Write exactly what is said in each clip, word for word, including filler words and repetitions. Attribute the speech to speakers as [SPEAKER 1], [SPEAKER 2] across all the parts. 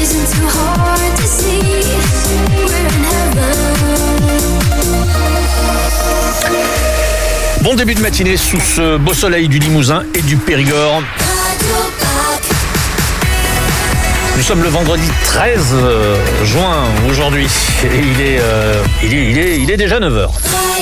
[SPEAKER 1] isn't too hard to see. We're in heaven.
[SPEAKER 2] Bon début de matinée sous ce beau soleil du Limousin et du Périgord. Nous sommes le vendredi treize juin aujourd'hui et il est, euh, il est, il est, il est déjà neuf heures.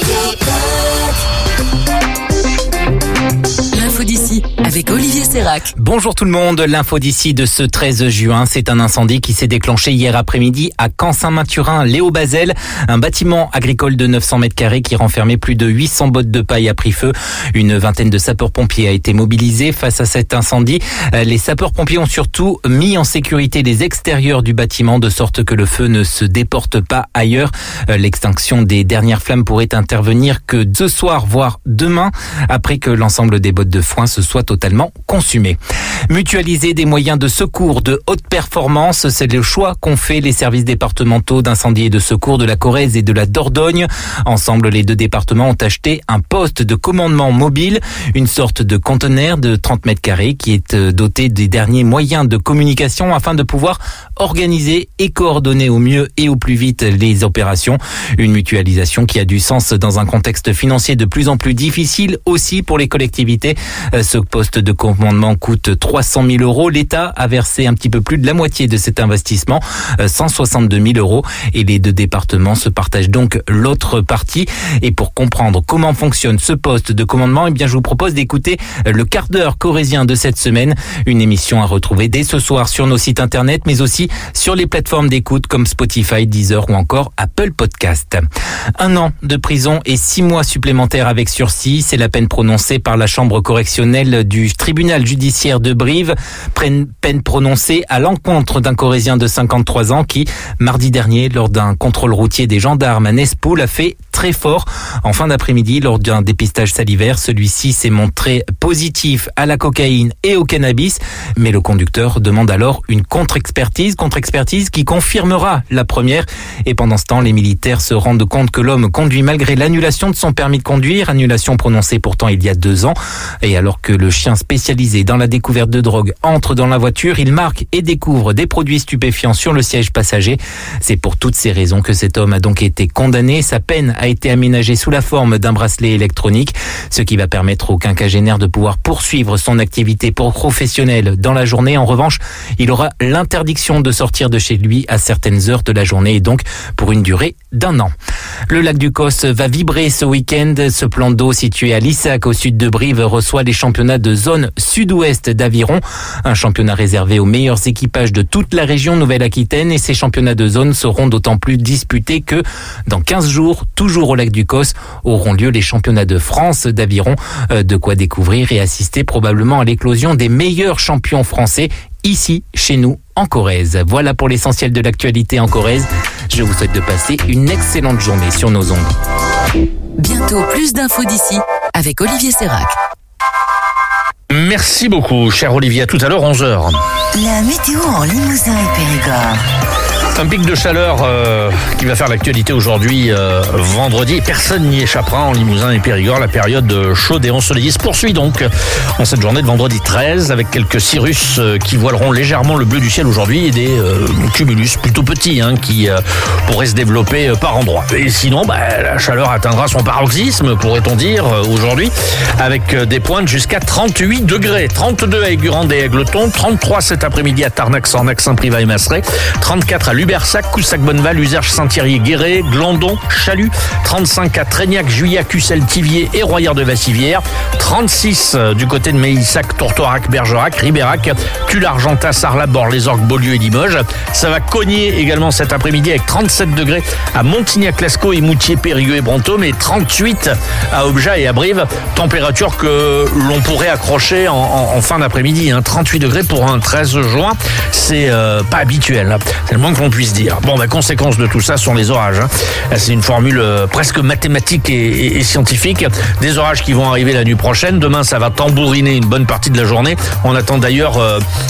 [SPEAKER 3] L'info d'ici avec Olivier Sérac.
[SPEAKER 4] Bonjour tout le monde, l'info d'ici de ce treize juin, c'est un incendie qui s'est déclenché hier après-midi à Camp-Saint-Mathurin, Léo-Bazel. Un bâtiment agricole de neuf cents mètres carrés qui renfermait plus de huit cents bottes de paille a pris feu. Une vingtaine de sapeurs-pompiers a été mobilisée face à cet incendie. Les sapeurs-pompiers ont surtout mis en sécurité les extérieurs du bâtiment de sorte que le feu ne se déporte pas ailleurs. L'extinction des dernières flammes pourrait intervenir que ce soir, voire demain, après que l'ensemble des bottes de foin se soit totalement consumé. Mutualiser des moyens de secours de haute performance, c'est le choix qu'ont fait les services départementaux d'incendie et de secours de la Corrèze et de la Dordogne. Ensemble, les deux départements ont acheté un poste de commandement mobile, une sorte de conteneur de trente mètres carrés qui est doté des derniers moyens de communication afin de pouvoir organiser et coordonner au mieux et au plus vite les opérations. Une mutualisation qui a du sens dans un contexte financier de plus en plus difficile aussi pour les collectivités. Ce poste de commandement coûte trois cent mille euros. L'État a versé un petit peu plus de la moitié de cet investissement, cent soixante-deux mille euros. Et les deux départements se partagent donc l'autre partie. Et pour comprendre comment fonctionne ce poste de commandement, eh bien, je vous propose d'écouter le quart d'heure corrézien de cette semaine. Une émission à retrouver dès ce soir sur nos sites internet, mais aussi sur les plateformes d'écoute comme Spotify, Deezer ou encore Apple Podcast. Un an de prison et six mois supplémentaires avec sursis, c'est la peine prononcée par la chambre correctionnelle du tribunal judiciaire de Brive, peine prononcée à l'encontre d'un Corrézien de cinquante-trois ans qui, mardi dernier, lors d'un contrôle routier des gendarmes à Nespoul, a fait très fort. En fin d'après-midi, lors d'un dépistage salivaire, celui-ci s'est montré positif à la cocaïne et au cannabis, mais le conducteur demande alors une contre-expertise, contre-expertise qui confirmera la première. Et pendant ce temps, les militaires se rendent compte que l'homme conduit malgré l'annulation de son permis de conduire, annulation prononcée pourtant il y a deux ans. Et alors que le chien spécialisé dans la découverte de drogue entre dans la voiture, il marque et découvre des produits stupéfiants sur le siège passager. C'est pour toutes ces raisons que cet homme a donc été condamné. Sa peine a été aménagée sous la forme d'un bracelet électronique, ce qui va permettre au quinquagénaire de pouvoir poursuivre son activité professionnelle dans la journée. En revanche, il aura l'interdiction de sortir de chez lui à certaines heures de la journée et donc pour une durée d'un an. Le lac du Causse va vibrer ce week-end. Ce plan d'eau situé à Lissac, au sud de Brive, reçoit les championnats de zone sud-ouest d'Aviron. Un championnat réservé aux meilleurs équipages de toute la région Nouvelle-Aquitaine. Et ces championnats de zone seront d'autant plus disputés que dans quinze jours, toujours au lac du Causse, auront lieu les championnats de France d'Aviron. De quoi découvrir et assister probablement à l'éclosion des meilleurs champions français ici, chez nous, en Corrèze. Voilà pour l'essentiel de l'actualité en Corrèze. Je vous souhaite de passer une excellente journée sur nos ondes.
[SPEAKER 3] Bientôt plus d'infos d'ici avec Olivier Sérac.
[SPEAKER 2] Merci beaucoup, cher Olivier. À tout à l'heure, onze heures.
[SPEAKER 5] La météo en Limousin et Périgord.
[SPEAKER 2] Un pic de chaleur euh, qui va faire l'actualité aujourd'hui, euh, vendredi. Personne n'y échappera en Limousin et Périgord. La période chaude et ensoleillée se poursuit donc en cette journée de vendredi treize avec quelques cirrus euh, qui voileront légèrement le bleu du ciel aujourd'hui et des euh, cumulus plutôt petits hein, qui euh, pourraient se développer euh, par endroits. Et sinon, bah, la chaleur atteindra son paroxysme, pourrait-on dire, euh, aujourd'hui, avec euh, des pointes jusqu'à trente-huit degrés. trente-deux à Aigurande et Égletons, trente-trois cet après-midi à Tarnac, Sornac, Saint-Privat et Masseret, trente-quatre à Lubersac, Coussac, Bonneval, Uzerche, Saint-Thierry, Guéret, Glandon, Chalut, trente-cinq à Trégnac, Juillac, Ussel, Tivier et Royère de Vassivière, trente-six du côté de Méissac, Tourtoirac, Bergerac, Ribérac, Tulle, Argentat, Sarlat, Bord, Les Orgues, Beaulieu et Limoges. Ça va cogner également cet après-midi avec trente-sept degrés à Montignac, Lascaux et Moutier, Périgueux et Brantôme et trente-huit à Objat et à Brive. Température que l'on pourrait accrocher en, en, en fin d'après-midi. Hein. trente-huit degrés pour un treize juin, c'est euh, pas habituel. Hein. C'est le moins que l'on puisse dire. Bon, bah, conséquence de tout ça sont les orages. Hein. C'est une formule euh, presque mathématique et, et, et scientifique. Des orages qui vont arriver la nuit prochaine. Demain, ça va tambouriner une bonne partie de la journée. On attend d'ailleurs... Euh,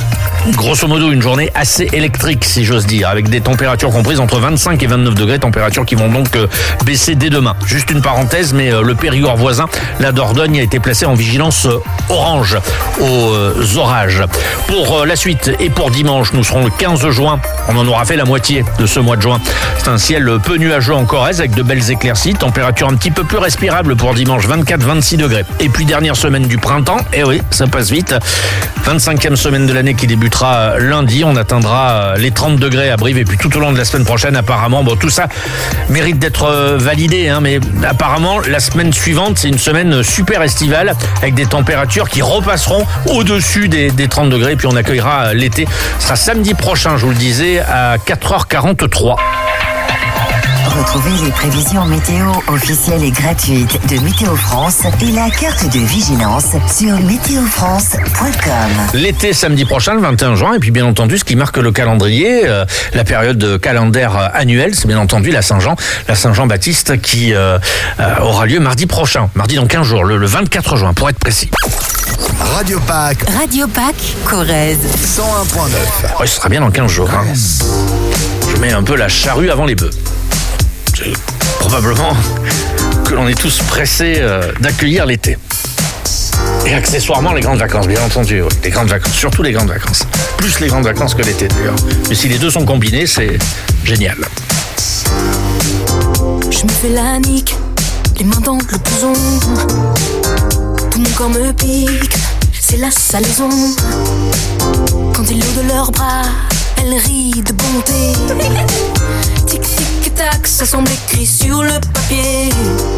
[SPEAKER 2] grosso modo une journée assez électrique, si j'ose dire, avec des températures comprises entre vingt-cinq et vingt-neuf degrés, températures qui vont donc euh, baisser dès demain. Juste une parenthèse, mais euh, le Périgord voisin, la Dordogne, a été placé en vigilance euh, orange aux euh, orages. Pour euh, la suite et pour dimanche, nous serons le quinze juin. On en aura fait la moitié de ce mois de juin. C'est un ciel peu nuageux en Corrèze avec de belles éclaircies, température un petit peu plus respirable pour dimanche, vingt-quatre à vingt-six degrés. Et puis dernière semaine du printemps, et oui, ça passe vite. vingt-cinquième semaine de l'année qui débutera lundi, on atteindra les trente degrés à Brive et puis tout au long de la semaine prochaine apparemment, bon tout ça mérite d'être validé, hein, mais apparemment la semaine suivante c'est une semaine super estivale avec des températures qui repasseront au-dessus des, des trente degrés et puis on accueillera l'été. Ce sera samedi prochain, je vous le disais, à quatre heures quarante-trois.
[SPEAKER 5] Retrouvez les prévisions météo officielles et gratuites de Météo France et la carte de vigilance sur météo france point com.
[SPEAKER 2] L'été samedi prochain, le vingt et un juin, et puis bien entendu ce qui marque le calendrier, euh, la période calendaire annuelle, c'est bien entendu la Saint-Jean, la Saint-Jean-Baptiste qui euh, euh, aura lieu mardi prochain, mardi dans quinze jours, le, le vingt-quatre juin pour être précis.
[SPEAKER 6] Radio Pâques,
[SPEAKER 3] Radio Pâques, Corrèze.
[SPEAKER 6] cent un virgule neuf.
[SPEAKER 2] Ouais, ce sera bien dans quinze jours. Hein. Je mets un peu la charrue avant les bœufs. C'est probablement que l'on est tous pressés euh, d'accueillir l'été. Et accessoirement les grandes vacances, bien entendu. Oui. Les grandes vacances, surtout les grandes vacances. Plus les grandes vacances que l'été d'ailleurs. Mais si les deux sont combinés, c'est génial.
[SPEAKER 1] Je me fais la nique, les mains dans le blouson. Tout mon corps me pique, c'est la salaison. Quand ils l'ont de leurs bras, elle rit de bonté. Tic tic tac, ça semble écrit sur le papier.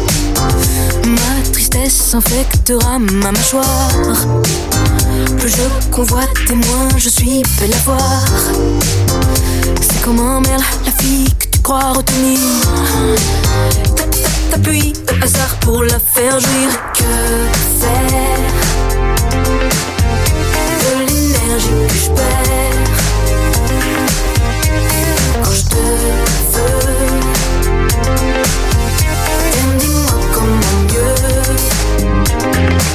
[SPEAKER 1] Ma tristesse infectera ma mâchoire. Plus je convoite et moins je suis belle à voir. C'est comme un merle, la fille que tu crois retenir. T'appuies au hasard pour la faire jouir. Que faire de l'énergie que je perds quand je te veux? T'aimes, dis-moi comment mieux.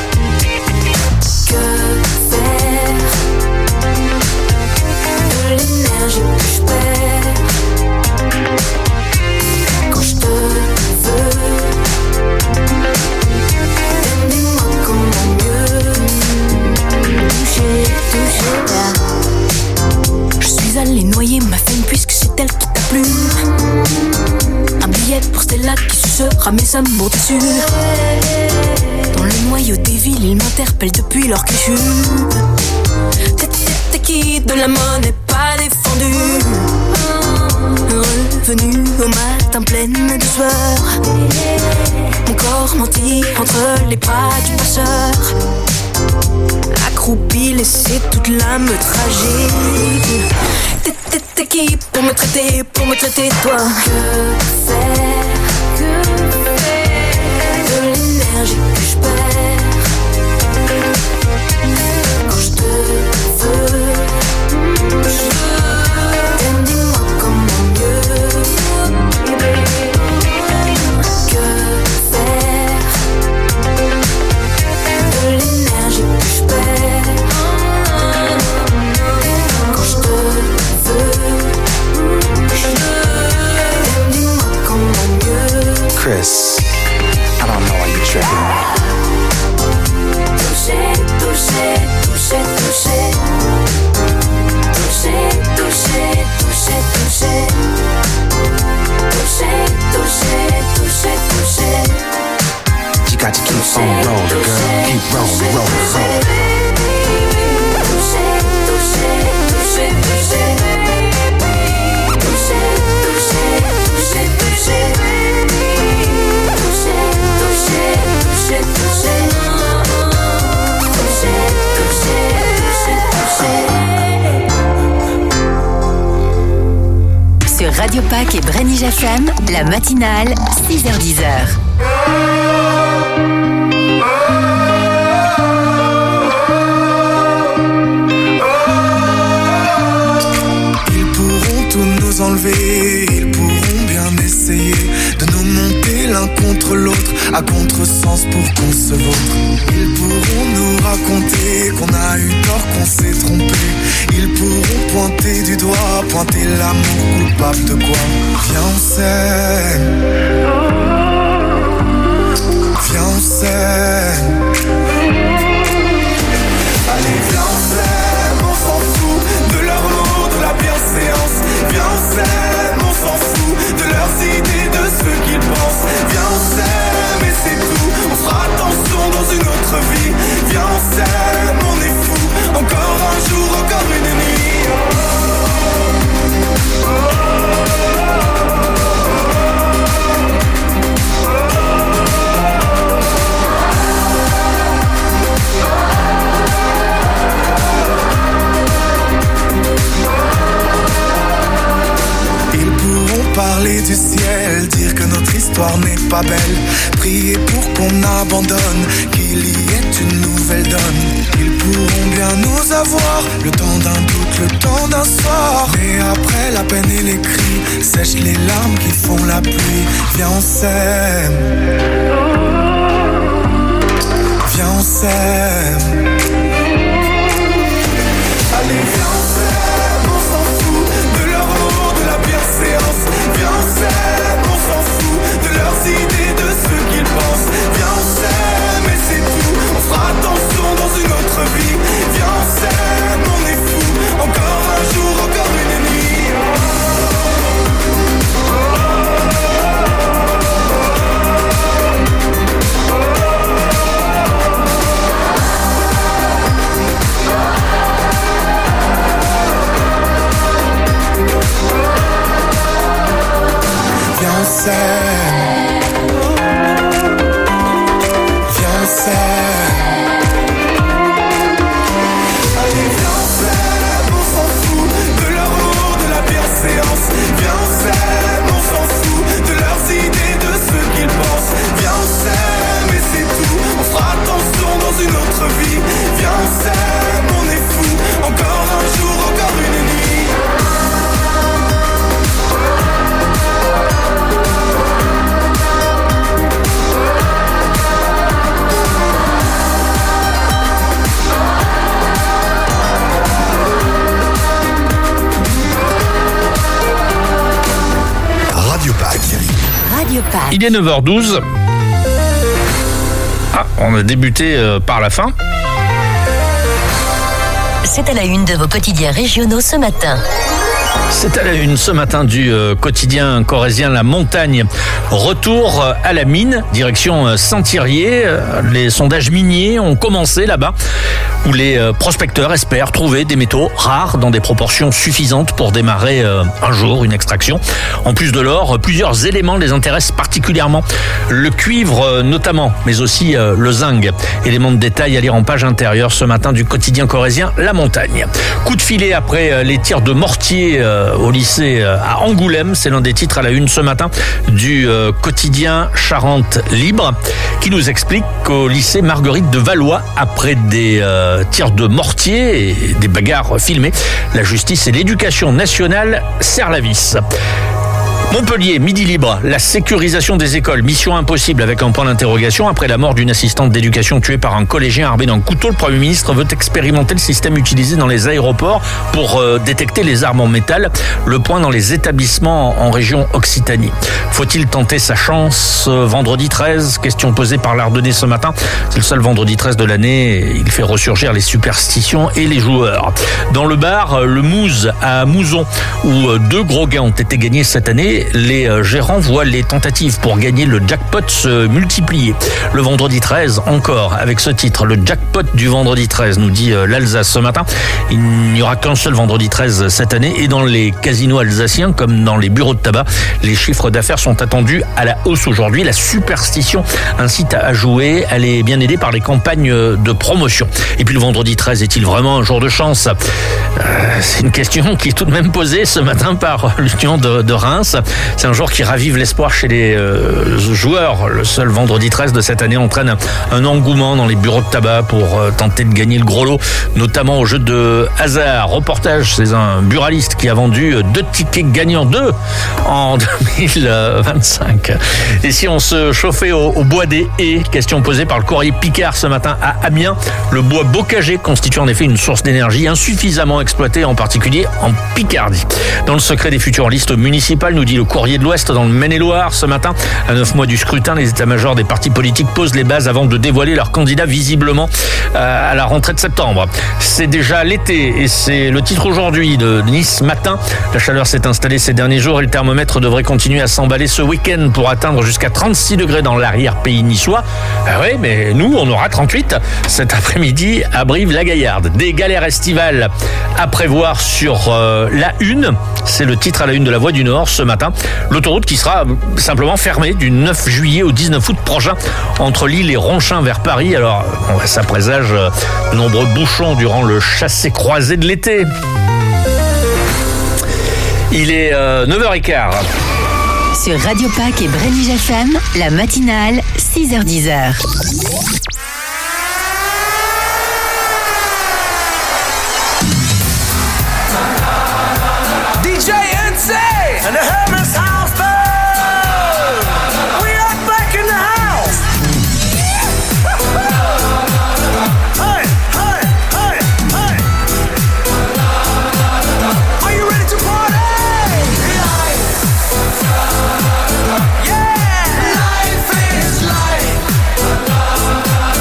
[SPEAKER 1] Que faire de l'énergie que je perds quand je te veux? T'aimes, dis-moi comment mieux. Toucher, toucher là. Je suis allée noyer ma femme puisque c'est elle qui t'a plu. Un billet pour Stella qui sucera mes amours déçus. Dans le noyau des villes, ils m'interpellent depuis leur cliché. T'es qui de la monnaie pas défendue. Revenu au matin pleine de sueur. Mon corps menti entre les bras du passeur. Accroupi, laissé toute l'âme tragique. T'es, t'es, t'es qui pour me traiter, pour me traiter toi? Que faire, que faire de l'énergie que je perds quand je te veux? T'aimes, dis-moi comment mieux. Que faire de l'énergie que je perds quand je te veux? T'aimes, dis-moi comment mieux.
[SPEAKER 6] Chris, I don't know why you're tripping.
[SPEAKER 1] Toucher, toucher, toucher, toucher. Toucher, toucher, toucher, toucher. Toucher, toucher, toucher, toucher.
[SPEAKER 6] You got to keep on rolling, girl. Keep rolling, rolling, rolling.
[SPEAKER 1] Toucher, toucher, toucher, toucher. Toucher, toucher, toucher, toucher. Toucher, toucher, toucher, toucher. Toucher, toucher, toucher, toucher.
[SPEAKER 3] Sur Radio Pâques et Brenige F M, la matinale, six heures dix.
[SPEAKER 7] Ils pourront tout nous enlever, ils pourront bien essayer de nous monter l'un contre l'autre, à contresens pour qu'on se vautre. Ils pourront nous raconter qu'on a eu tort, qu'on s'est trompé. Ils pourront pointer l'amour coupable de quoi? Viens on s'aime, viens on s'aime. Allez viens on s'aime, on s'en fout de leur mot, de la bienséance. Viens on s'aime, on s'en fout de leurs idées, de ce qu'ils pensent. Viens on s'aime et c'est tout, on fera attention dans une autre vie. Viens on s'aime, on est fou, encore un jour, encore une nuit. Oh, oh, ils pourront parler du ciel, dire que notre histoire n'est pas belle, prier pour qu'on abandonne, qu'il y ait une nouvelle donne. Ils pourront bien nous avoir, le temps d'un doute, le temps d'un soir. Mais après la peine et les cris, sèchent les larmes qui font la pluie. Viens on s'aime, viens on s'aime. Allez viens on s'aime, on s'en fout de leur mot, de la bienséance. Viens on s'aime, on s'en fout de leurs idées, de ce qu'ils pensent. Viens on s'aime et c'est tout, on fera attention dans une autre vie. Viens on s'aime, on est fou, encore un jour, encore une nuit. Viens on s'aime, viens on s'aime. Allez viens on s'aime, on s'en fout de leur mot, de la bienséance. Viens on s'aime, on s'en fout de leurs idées, de ce qu'ils pensent. Viens on s'aime et c'est tout, on fera attention dans une autre vie. Viens on s'aime, on est fou, encore un jour, encore une nuit. Radio Pack.
[SPEAKER 5] Radio Pack.
[SPEAKER 2] Il est neuf heures douze. Ah, on a débuté euh, par la fin.
[SPEAKER 5] C'est à la une de vos quotidiens régionaux ce matin.
[SPEAKER 2] C'est à la une ce matin du euh, quotidien corrézien La Montagne. Retour euh, à la mine, direction euh, Saint-Thirier. Euh, les sondages miniers ont commencé là-bas, où les euh, prospecteurs espèrent trouver des métaux rares dans des proportions suffisantes pour démarrer euh, un jour une extraction. En plus de l'or, plusieurs éléments les intéressent particulièrement. Le cuivre euh, notamment, mais aussi euh, le zinc. Éléments de détail à lire en page intérieure ce matin du quotidien corrézien La Montagne. Coup de filet après euh, les tirs de mortier euh, au lycée euh, à Angoulême. C'est l'un des titres à la une ce matin du euh, quotidien Charente Libre, qui nous explique qu'au lycée Marguerite de Valois, après des euh, tirs de mortier et des bagarres filmées, la justice et l'éducation nationale serrent la vis. Montpellier, Midi Libre, la sécurisation des écoles, mission impossible avec un point d'interrogation. Après la mort d'une assistante d'éducation tuée par un collégien armé d'un couteau, le Premier ministre veut expérimenter le système utilisé dans les aéroports pour euh, détecter les armes en métal. Le point dans les établissements en région Occitanie. Faut-il tenter sa chance euh, vendredi treize? Question posée par l'Ardennais ce matin. C'est le seul vendredi treize de l'année. Il fait ressurgir les superstitions et les joueurs. Dans le bar, le Mouze à Mouzon, où euh, deux gros gains ont été gagnés cette année. Les gérants voient les tentatives pour gagner le jackpot se multiplier. Le vendredi treize, encore, avec ce titre, le jackpot du vendredi treize, nous dit l'Alsace ce matin. Il n'y aura qu'un seul vendredi treize cette année, et dans les casinos alsaciens, comme dans les bureaux de tabac, les chiffres d'affaires sont attendus à la hausse aujourd'hui. La superstition incite à jouer. Elle est bien aidée par les campagnes de promotion. Et puis le vendredi treize est-il vraiment un jour de chance? euh, C'est une question qui est tout de même posée ce matin par l'Union de, de Reims. C'est un jour qui ravive l'espoir chez les euh, joueurs. Le seul vendredi treize de cette année entraîne un, un engouement dans les bureaux de tabac pour euh, tenter de gagner le gros lot, notamment au jeu de hasard. Reportage, c'est un buraliste qui a vendu deux tickets gagnants, deux en deux mille vingt-cinq. Et si on se chauffait au, au bois des haies, question posée par le courrier Picard ce matin à Amiens, le bois bocagé constitue en effet une source d'énergie insuffisamment exploitée, en particulier en Picardie. Dans le secret des futures listes municipales, nous dit le courrier de l'Ouest dans le Maine-et-Loire ce matin, à neuf mois du scrutin, les états-majors des partis politiques posent les bases avant de dévoiler leurs candidats visiblement euh, à la rentrée de septembre. C'est déjà l'été et c'est le titre aujourd'hui de Nice Matin. La chaleur s'est installée ces derniers jours et le thermomètre devrait continuer à s'emballer ce week-end pour atteindre jusqu'à trente-six degrés dans l'arrière-pays niçois. Ah oui, mais nous, on aura trente-huit cet après-midi à Brive-la-Gaillarde. Des galères estivales à prévoir sur euh, la une. C'est le titre à la une de la Voix du Nord ce matin. L'autoroute qui sera simplement fermée du neuf juillet au dix-neuf août prochain entre Lille et Ronchin vers Paris. Alors, ça présage de nombreux bouchons durant le chassé-croisé de l'été. Il est euh, neuf heures quinze.
[SPEAKER 5] Sur Radio Pac et Brélige F M, la matinale, six heures dix.
[SPEAKER 8] D J N C and the Hermes House Band. We are back in the house. Hey, hey, hey, hey. Are you ready to party? Life. Yeah. Life is life.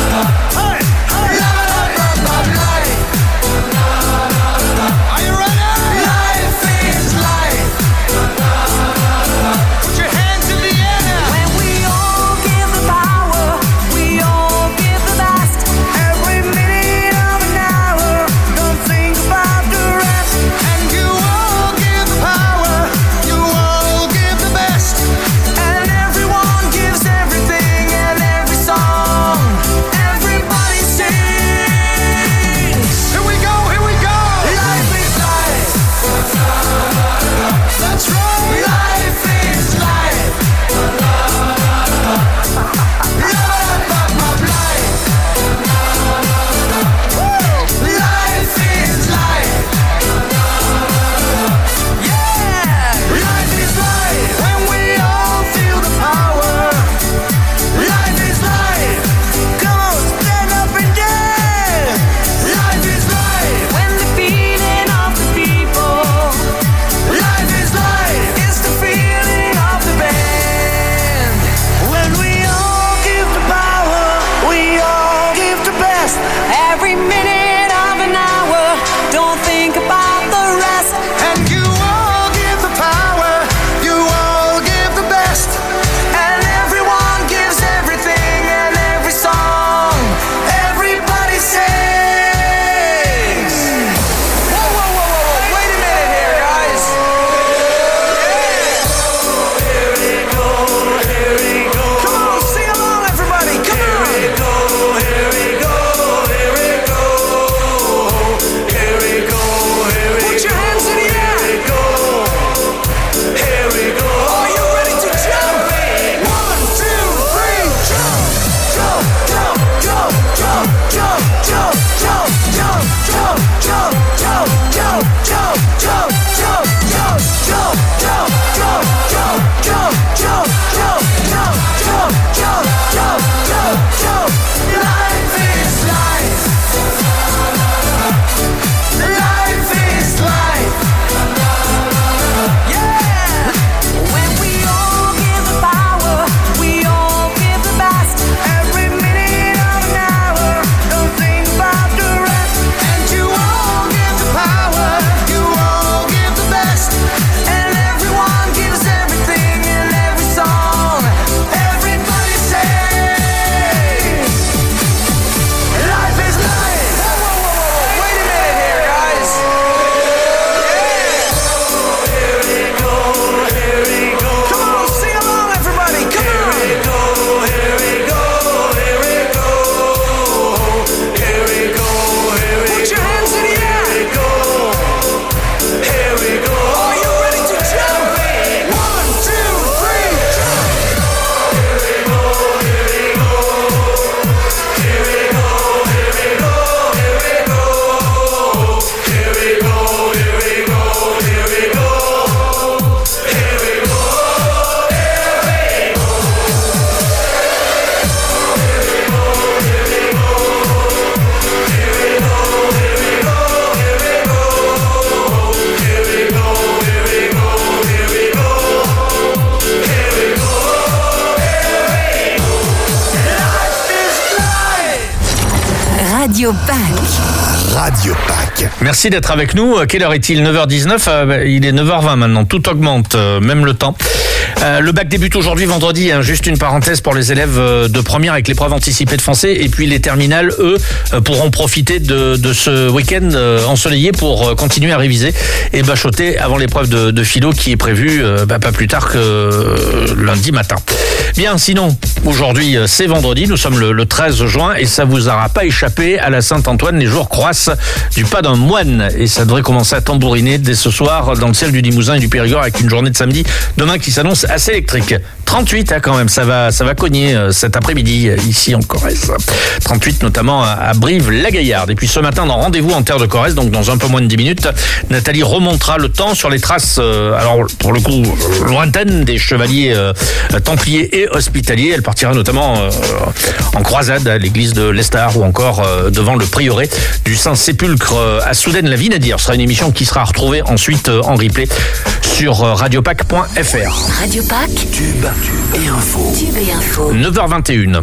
[SPEAKER 3] Radio Pack.
[SPEAKER 9] Radio Pack.
[SPEAKER 2] Merci d'être avec nous. Quelle heure est-il ? neuf heures dix-neuf. Il est neuf heures vingt maintenant. Tout augmente, même le temps. Le bac débute aujourd'hui, vendredi. Hein. Juste une parenthèse pour les élèves de première avec l'épreuve anticipée de français. Et puis les terminales, eux, pourront profiter de, de ce week-end ensoleillé pour continuer à réviser et bachoter avant l'épreuve de, de philo qui est prévue bah, pas plus tard que lundi matin. Bien, sinon, aujourd'hui, c'est vendredi. Nous sommes le, le treize juin et ça vous aura pas échappé. À la Saint-Antoine, les jours croissent du pas d'un moine. Et ça devrait commencer à tambouriner dès ce soir dans le ciel du Limousin et du Périgord avec une journée de samedi demain qui s'annonce assez électrique. trente-huit hein, quand même, ça va, ça va cogner euh, cet après-midi euh, ici en Corrèze. trente-huit notamment à, à Brive-la-Gaillarde. Et puis ce matin, dans Rendez-vous en terre de Corrèze, donc dans un peu moins de dix minutes, Nathalie remontera le temps sur les traces, euh, alors pour le coup, lointaines des chevaliers euh, templiers et hospitaliers. Elle partira notamment euh, en croisade à l'église de l'Estard ou encore euh, devant le prieuré du Saint-Sépulcre euh, à Soudaine-la-Vinadir. Ce sera une émission qui sera retrouvée ensuite euh, en replay sur euh, radiopac point f r.
[SPEAKER 1] Radio Pack.
[SPEAKER 9] Tube et info.
[SPEAKER 1] Tube et info.
[SPEAKER 2] neuf heures vingt et une.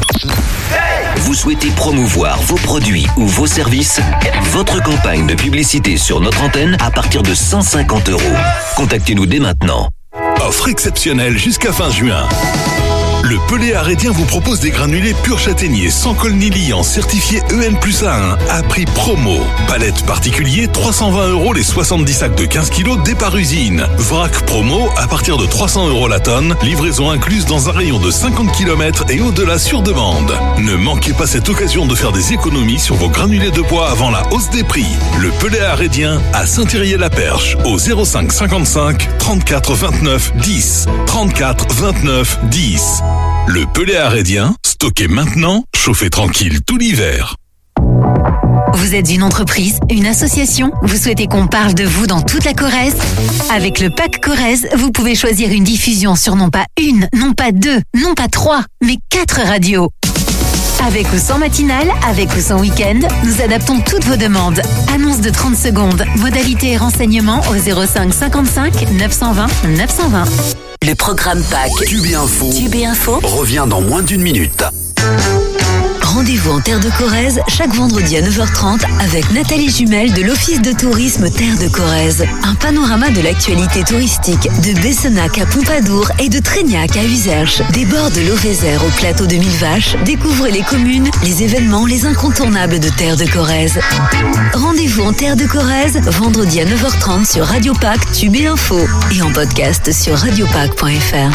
[SPEAKER 10] Vous souhaitez promouvoir vos produits ou vos services ? Votre campagne de publicité sur notre antenne à partir de cent cinquante euros. Contactez-nous dès maintenant.
[SPEAKER 11] Offre exceptionnelle jusqu'à fin juin. Le Pelé Arédien vous propose des granulés pur châtaignier sans colle ni liant certifiés E N plus A un à prix promo. Palette particulier trois cent vingt euros les soixante-dix sacs de quinze kilos départ usine. Vrac promo à partir de trois cents euros la tonne. Livraison incluse dans un rayon de cinquante kilomètres et au-delà sur demande. Ne manquez pas cette occasion de faire des économies sur vos granulés de bois avant la hausse des prix. Le Pelé Arédien à Saint-Thierry-la-Perche au zéro cinq cinquante-cinq trente-quatre vingt-neuf dix. trente-quatre vingt-neuf dix. Le Pelé Arédien, stocké maintenant, chauffé tranquille tout l'hiver.
[SPEAKER 3] Vous êtes une entreprise, une association ? Vous souhaitez qu'on parle de vous dans toute la Corrèze ? Avec le Pack Corrèze, vous pouvez choisir une diffusion sur non pas une, non pas deux, non pas trois, mais quatre radios. Avec ou sans matinale, avec ou sans week-end, nous adaptons toutes vos demandes. Annonce de trente secondes, modalités et renseignements au zéro cinq cinquante-cinq neuf cent vingt neuf cent vingt.
[SPEAKER 1] Le programme Pack.
[SPEAKER 9] Tube et info.
[SPEAKER 1] Tube et info.
[SPEAKER 9] Revient dans moins d'une minute.
[SPEAKER 5] Rendez-vous en Terre de Corrèze chaque vendredi à neuf heures trente avec Nathalie Jumel de l'Office de tourisme Terre de Corrèze. Un panorama de l'actualité touristique de Bessenac à Pompadour et de Trégnac à Uzerche. Des bords de l'Auvézère au plateau de Millevaches, découvrez les communes, les événements, les incontournables de Terre de Corrèze. Rendez-vous en Terre de Corrèze vendredi à neuf heures trente sur Radio Pack, Tube et Info et en podcast sur radiopac point f r.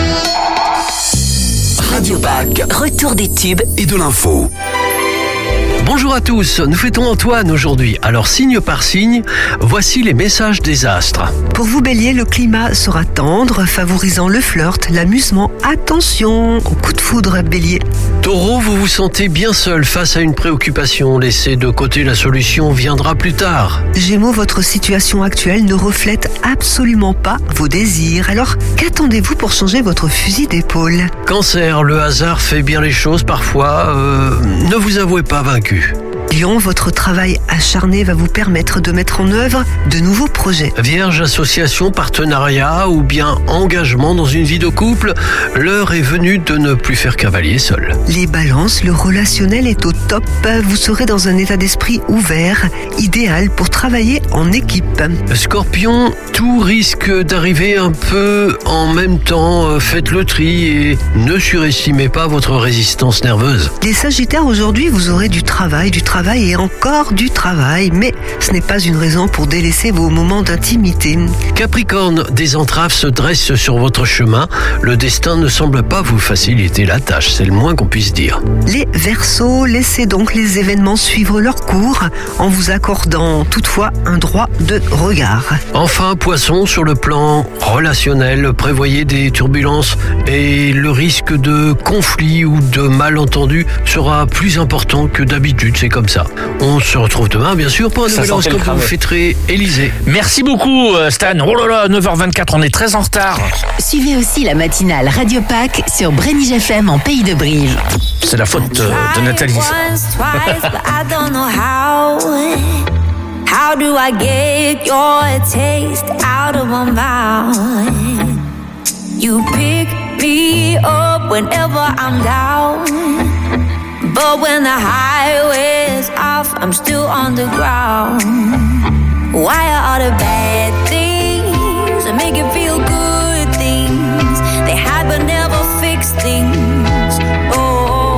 [SPEAKER 1] Radio Pack. Retour des tubes
[SPEAKER 9] et de l'info.
[SPEAKER 12] Bonjour à tous, nous fêtons Antoine aujourd'hui. Alors signe par signe, voici les messages des astres.
[SPEAKER 13] Pour vous Bélier, le climat sera tendre, favorisant le flirt, l'amusement. Attention au coup de foudre Bélier.
[SPEAKER 12] Taureau, vous vous sentez bien seul face à une préoccupation. Laissez de côté la solution, viendra plus tard.
[SPEAKER 13] Gémeaux, votre situation actuelle ne reflète absolument pas vos désirs. Alors qu'attendez-vous pour changer votre fusil d'épaule ?
[SPEAKER 12] Cancer, le hasard fait bien les choses parfois. Euh, ne vous avouez pas vaincu.
[SPEAKER 13] Lion, votre travail acharné va vous permettre de mettre en œuvre de nouveaux projets.
[SPEAKER 12] Vierge, association, partenariat ou bien engagement dans une vie de couple, l'heure est venue de ne plus faire cavalier seul.
[SPEAKER 13] Les balances, le relationnel est au top. Vous serez dans un état d'esprit ouvert, idéal pour travailler en équipe.
[SPEAKER 12] Scorpion, tout risque d'arriver un peu en même temps. Faites le tri et ne surestimez pas votre résistance nerveuse.
[SPEAKER 13] Les Sagittaires, aujourd'hui, vous aurez du travail, du travail et encore du travail, mais ce n'est pas une raison pour délaisser vos moments d'intimité.
[SPEAKER 12] Capricorne, des entraves se dressent sur votre chemin. Le destin ne semble pas vous faciliter la tâche, c'est le moins qu'on puisse dire.
[SPEAKER 13] Les Verseaux, laissez donc les événements suivre leur cours en vous accordant toutefois un droit de regard.
[SPEAKER 12] Enfin, Poisson, sur le plan relationnel, prévoyez des turbulences et le risque de conflit ou de malentendu sera plus important que d'habitude, c'est comme ça. On se retrouve demain, bien sûr, pour un nouvel horoscope que vous fêterez Élysée.
[SPEAKER 2] Merci beaucoup, Stan. Oh là là, neuf heures vingt-quatre, on est très en retard.
[SPEAKER 3] Suivez aussi la matinale Radio Pack sur Brénige F M en Pays de Brive.
[SPEAKER 2] C'est la faute de Nathalie.
[SPEAKER 14] How do I get your taste out of my mouth? You pick me up whenever I'm down. But when the highway's off, I'm still on the ground. Why are all the bad things that make you feel good things? They hide but never fix things. Oh,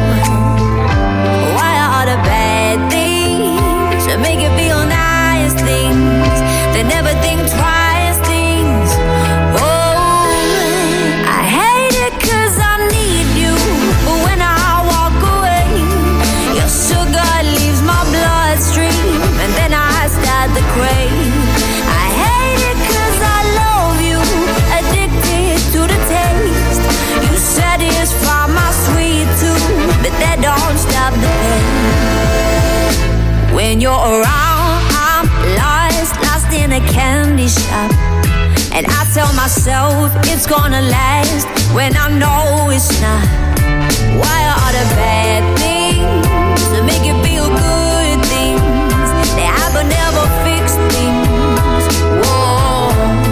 [SPEAKER 14] why are all the bad things that make you feel nice things? They never think twice things. Oh, I hate it 'cause I need you, but when I walk away, your sugar leaves my bloodstream, and then I start to crave. I hate it 'cause I love you, addicted to the taste. You satisfy my sweet tooth, but that don't stop the pain. When you're around, I'm lost, lost in a candy shop, and I tell myself it's gonna last when I know it's not. Why are all the bad things that make you feel good things? They have but never fix things. Whoa.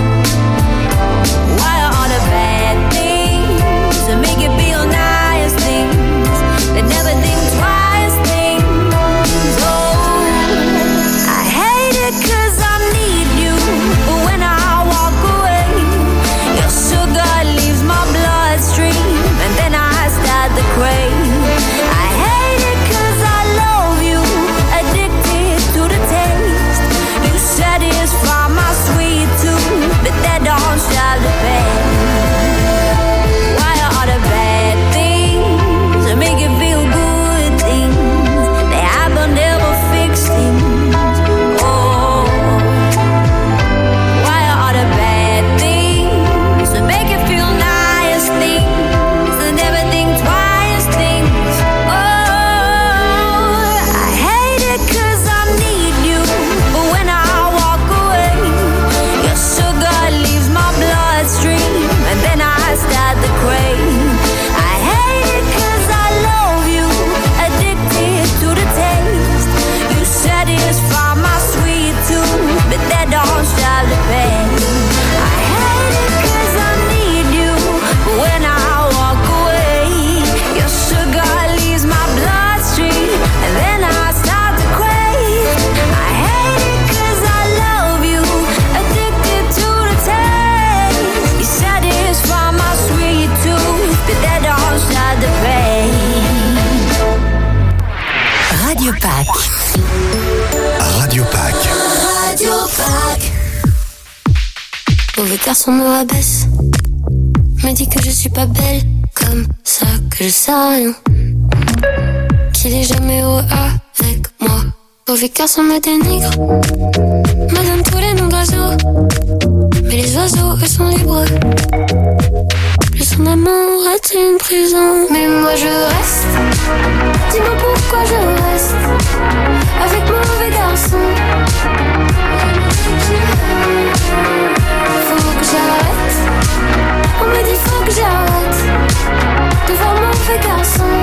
[SPEAKER 14] Why are all the bad things that make you feel nice things? They never think twice things. Oh, I hate it 'cause I need you, but when I walk away, your sugar leaves my bloodstream, and then I start to crave. I hate it 'cause I love you, addicted to the taste. You satisfy my sweet tooth, but that don't stop the pain. Why are all the bad things that make you feel good things? They have but never fix things. Oh, why are all the bad things that make you feel nice things? They never think twice things. Oh, I hate it 'cause I need you, but when I walk away, your sugar leaves my bloodstream, and then I start to crave. I hate it 'cause I love you, addicted to the taste. You satisfy my sweet tooth, but that don't stop the pain. I hate it 'cause I need you, but when I walk away, your sugar leaves my bloodstream, and then I start to crave. I hate it 'cause I love you, addicted to the taste. You satisfy my sweet tooth, but that don't stop the pain.
[SPEAKER 3] Radio Pack.
[SPEAKER 9] Radio Pack.
[SPEAKER 1] Radio Pack. Mauvais garçon me rabaisse, me dit que je suis pas belle, comme ça que je sais rien, qu'il est jamais heureux avec moi. Mauvais garçon me dénigre, me donne tous les noms d'oiseaux, mais les oiseaux eux sont libres. Plus son amour est une prison, mais moi je reste. Dis-moi pourquoi je reste avec mauvais garçon. Faut que j'arrête. On me dit faut que j'arrête de voir mauvais garçon.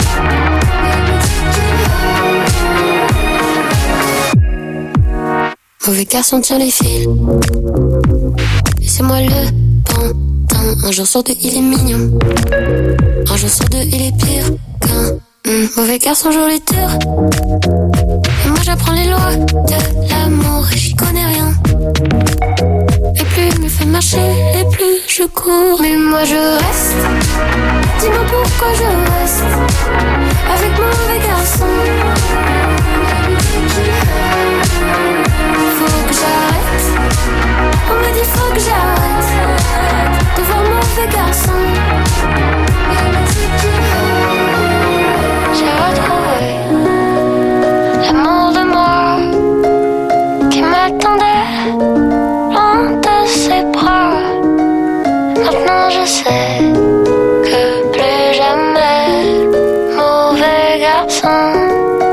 [SPEAKER 1] Mauvais garçon tient les fils, et c'est moi le pantin. Un jour sur deux il est mignon, un jour sur deux il est pire qu'un mmh. Mauvais garçon joue les tours, et moi j'apprends les lois de l'amour et j'y connais rien. Et plus il me fait marcher, et plus je cours, mais moi je reste. Dis-moi pourquoi je reste avec mauvais garçon. Faut que j'arrête. On me dit faut que j'arrête de voir mauvais garçon. J'ai retrouvé l'amour de moi qui m'attendait loin de ses bras. Maintenant je sais que plus jamais mauvais garçon.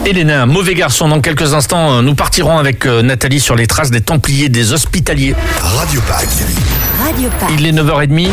[SPEAKER 2] Et les nains, mauvais garçon. Dans quelques instants, nous partirons avec Nathalie sur les traces des Templiers, des Hospitaliers.
[SPEAKER 9] Radio Pack.
[SPEAKER 5] Radio Pack.
[SPEAKER 2] Il est neuf heures trente.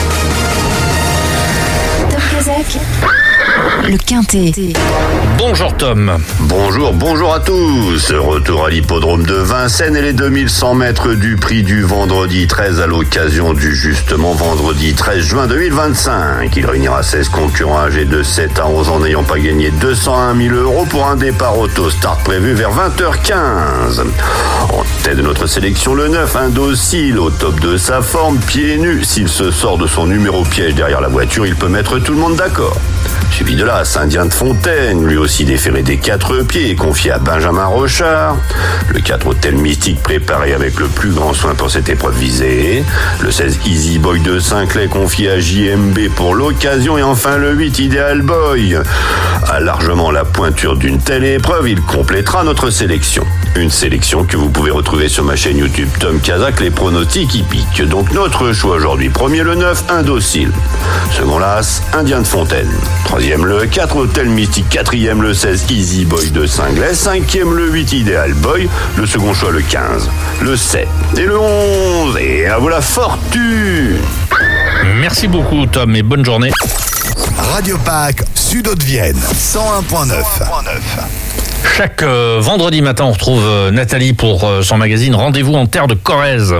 [SPEAKER 5] Tom Kazak. Le Quintet.
[SPEAKER 2] Bonjour Tom.
[SPEAKER 15] Bonjour, bonjour à tous. Retour à l'hippodrome de Vincennes et les deux mille cent mètres du prix du vendredi treize à l'occasion du justement vendredi treize juin deux mille vingt-cinq. Il réunira seize concurrents âgés de sept à onze ans n'ayant pas gagné deux cent un mille euros pour un départ auto-start prévu vers vingt heures quinze. En tête de notre sélection, le neuf, Indocile, au top de sa forme, pieds nus. S'il se sort de son numéro piège derrière la voiture, il peut mettre tout le monde d'accord. Suivi de là, Indien de Fontaine, lui aussi déféré des quatre pieds et confié à Benjamin Rochard. Le quatre, Hôtel Mystique, préparé avec le plus grand soin pour cette épreuve visée. Le seize, Easy Boy de Saint-Clay, confié à J M B pour l'occasion. Et enfin le huit, Ideal Boy. A largement la pointure d'une telle épreuve, il complétera notre sélection. Une sélection que vous pouvez retrouver sur ma chaîne YouTube Tom Kazak, les pronostics hippiques. Donc notre choix aujourd'hui, premier le neuf, Indocile. Second l'As, Indien de Fontaine. Troisième le quatre, Hôtel Mystique. Quatrième le seize, Easy Boy de Saint-Clay. Cinquième le huit, Ideal Boy. Le second choix le quinze, le sept et le onze. Et à vous la fortune.
[SPEAKER 2] Merci beaucoup Tom et bonne journée.
[SPEAKER 9] Radio Pack, Sud-Haute-Vienne, cent un point neuf.
[SPEAKER 2] Chaque euh, vendredi matin, on retrouve euh, Nathalie pour euh, son magazine Rendez-vous en terre de Corrèze.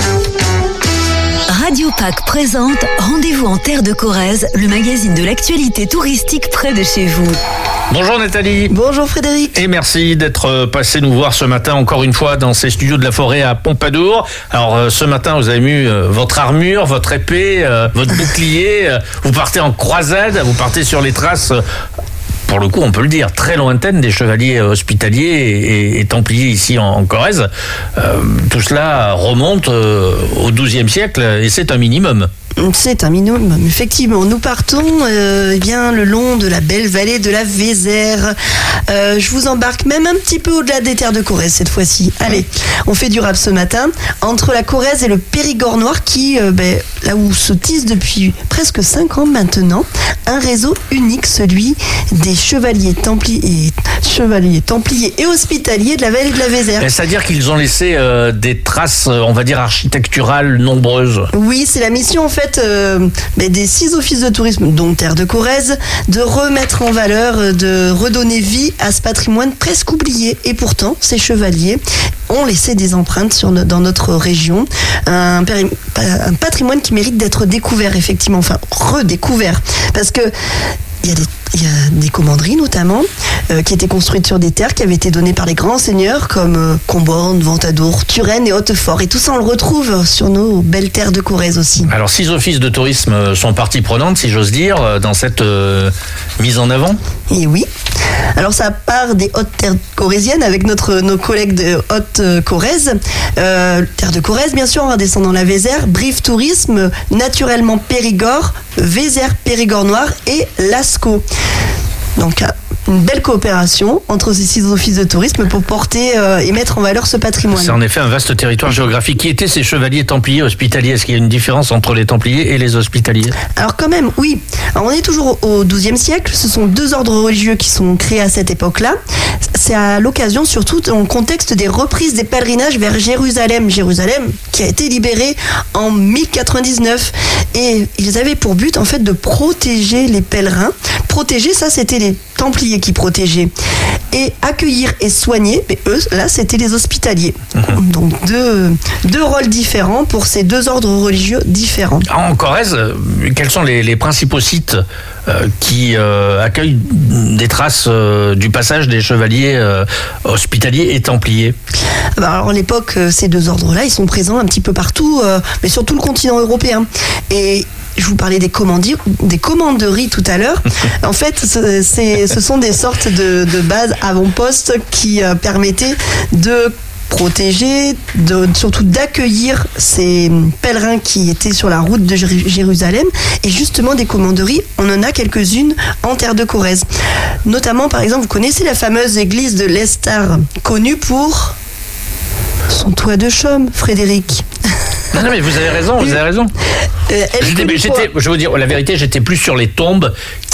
[SPEAKER 5] Radio Pack présente Rendez-vous en terre de Corrèze, le magazine de l'actualité touristique près de chez vous.
[SPEAKER 2] Bonjour Nathalie.
[SPEAKER 13] Bonjour Frédéric.
[SPEAKER 2] Et merci d'être passé nous voir ce matin encore une fois dans ces studios de la forêt à Pompadour. Alors euh, ce matin vous avez mis euh, votre armure, votre épée, euh, votre bouclier. Euh, vous partez en croisade, vous partez sur les traces... Euh, pour le coup, on peut le dire, très lointaine des chevaliers hospitaliers et, et, et templiers ici en, en Corrèze. Euh, tout cela remonte euh, au douzième siècle et c'est un minimum.
[SPEAKER 13] C'est un minimum, effectivement. Nous partons euh, eh bien, le long de la belle vallée de la Vézère. Euh, je vous embarque même un petit peu au-delà des terres de Corrèze cette fois-ci. Allez, on fait du rap ce matin. Entre la Corrèze et le Périgord noir qui, euh, ben, là où se tisse depuis presque cinq ans maintenant, un réseau unique, celui des chevaliers templiers et, chevaliers, templiers et hospitaliers de la vallée de la Vézère.
[SPEAKER 2] C'est-à-dire qu'ils ont laissé euh, des traces, on va dire, architecturales nombreuses.
[SPEAKER 13] Oui, c'est la mission en fait euh, des six offices de tourisme, dont Terre de Corrèze, de remettre en valeur, de redonner vie à ce patrimoine presque oublié. Et pourtant, ces chevaliers ont laissé des empreintes sur no- dans notre région. Un, péri- un patrimoine qui mérite d'être découvert, effectivement, enfin redécouvert. Parce que il y a des Il y a des commanderies notamment euh, qui étaient construites sur des terres qui avaient été données par les grands seigneurs comme euh, Comborne, Ventadour, Turenne et Hautefort. Et tout ça on le retrouve sur nos belles terres de Corrèze aussi.
[SPEAKER 2] Alors six offices de tourisme sont partie prenante, si j'ose dire, dans cette euh, mise en avant.
[SPEAKER 13] Et oui. Alors ça part des hautes terres corréziennes avec notre, nos collègues de Haute-Corrèze. Euh, terre de Corrèze bien sûr, en descendant la Vézère, Brive Tourisme, naturellement Périgord, Vézère, Périgord Noir et Lascaux. Donc une belle coopération entre ces six offices de tourisme pour porter euh, et mettre en valeur ce patrimoine.
[SPEAKER 2] C'est en effet un vaste territoire géographique. Qui étaient ces chevaliers templiers hospitaliers? Est-ce qu'il y a une différence entre les templiers et les hospitaliers?
[SPEAKER 13] Alors quand même, oui. Alors, on est toujours au douzième siècle. Ce sont deux ordres religieux qui sont créés à cette époque-là. C'est à l'occasion, surtout dans le contexte des reprises des pèlerinages vers Jérusalem. Jérusalem qui a été libérée en mille quatre-vingt-dix-neuf. Et ils avaient pour but en fait de protéger les pèlerins. Protéger, ça c'était les templiers qui protégeaient. Et accueillir et soigner, mais eux, là, c'était les hospitaliers. Mmh. Donc deux, deux rôles différents pour ces deux ordres religieux différents.
[SPEAKER 2] En Corrèze, quels sont les, les principaux sites euh, qui euh, accueillent des traces euh, du passage des chevaliers euh, hospitaliers et templiers?
[SPEAKER 13] Alors à l'époque, ces deux ordres-là, ils sont présents un petit peu partout, euh, mais sur tout le continent européen. Et je vous parlais des commanderies, des commanderies tout à l'heure. En fait, c'est, c'est, ce sont des sortes de, de bases avant-postes qui euh, permettaient de protéger, de, surtout d'accueillir ces pèlerins qui étaient sur la route de Jérusalem. Et justement, des commanderies, on en a quelques-unes en terre de Corrèze. Notamment, par exemple, vous connaissez la fameuse église de l'Estar, connue pour son toit de chaume, Frédéric.
[SPEAKER 2] Non, non, mais vous avez raison, vous avez raison. Euh, j'étais, j'étais, je vais vous dire la vérité, j'étais plus sur les tombes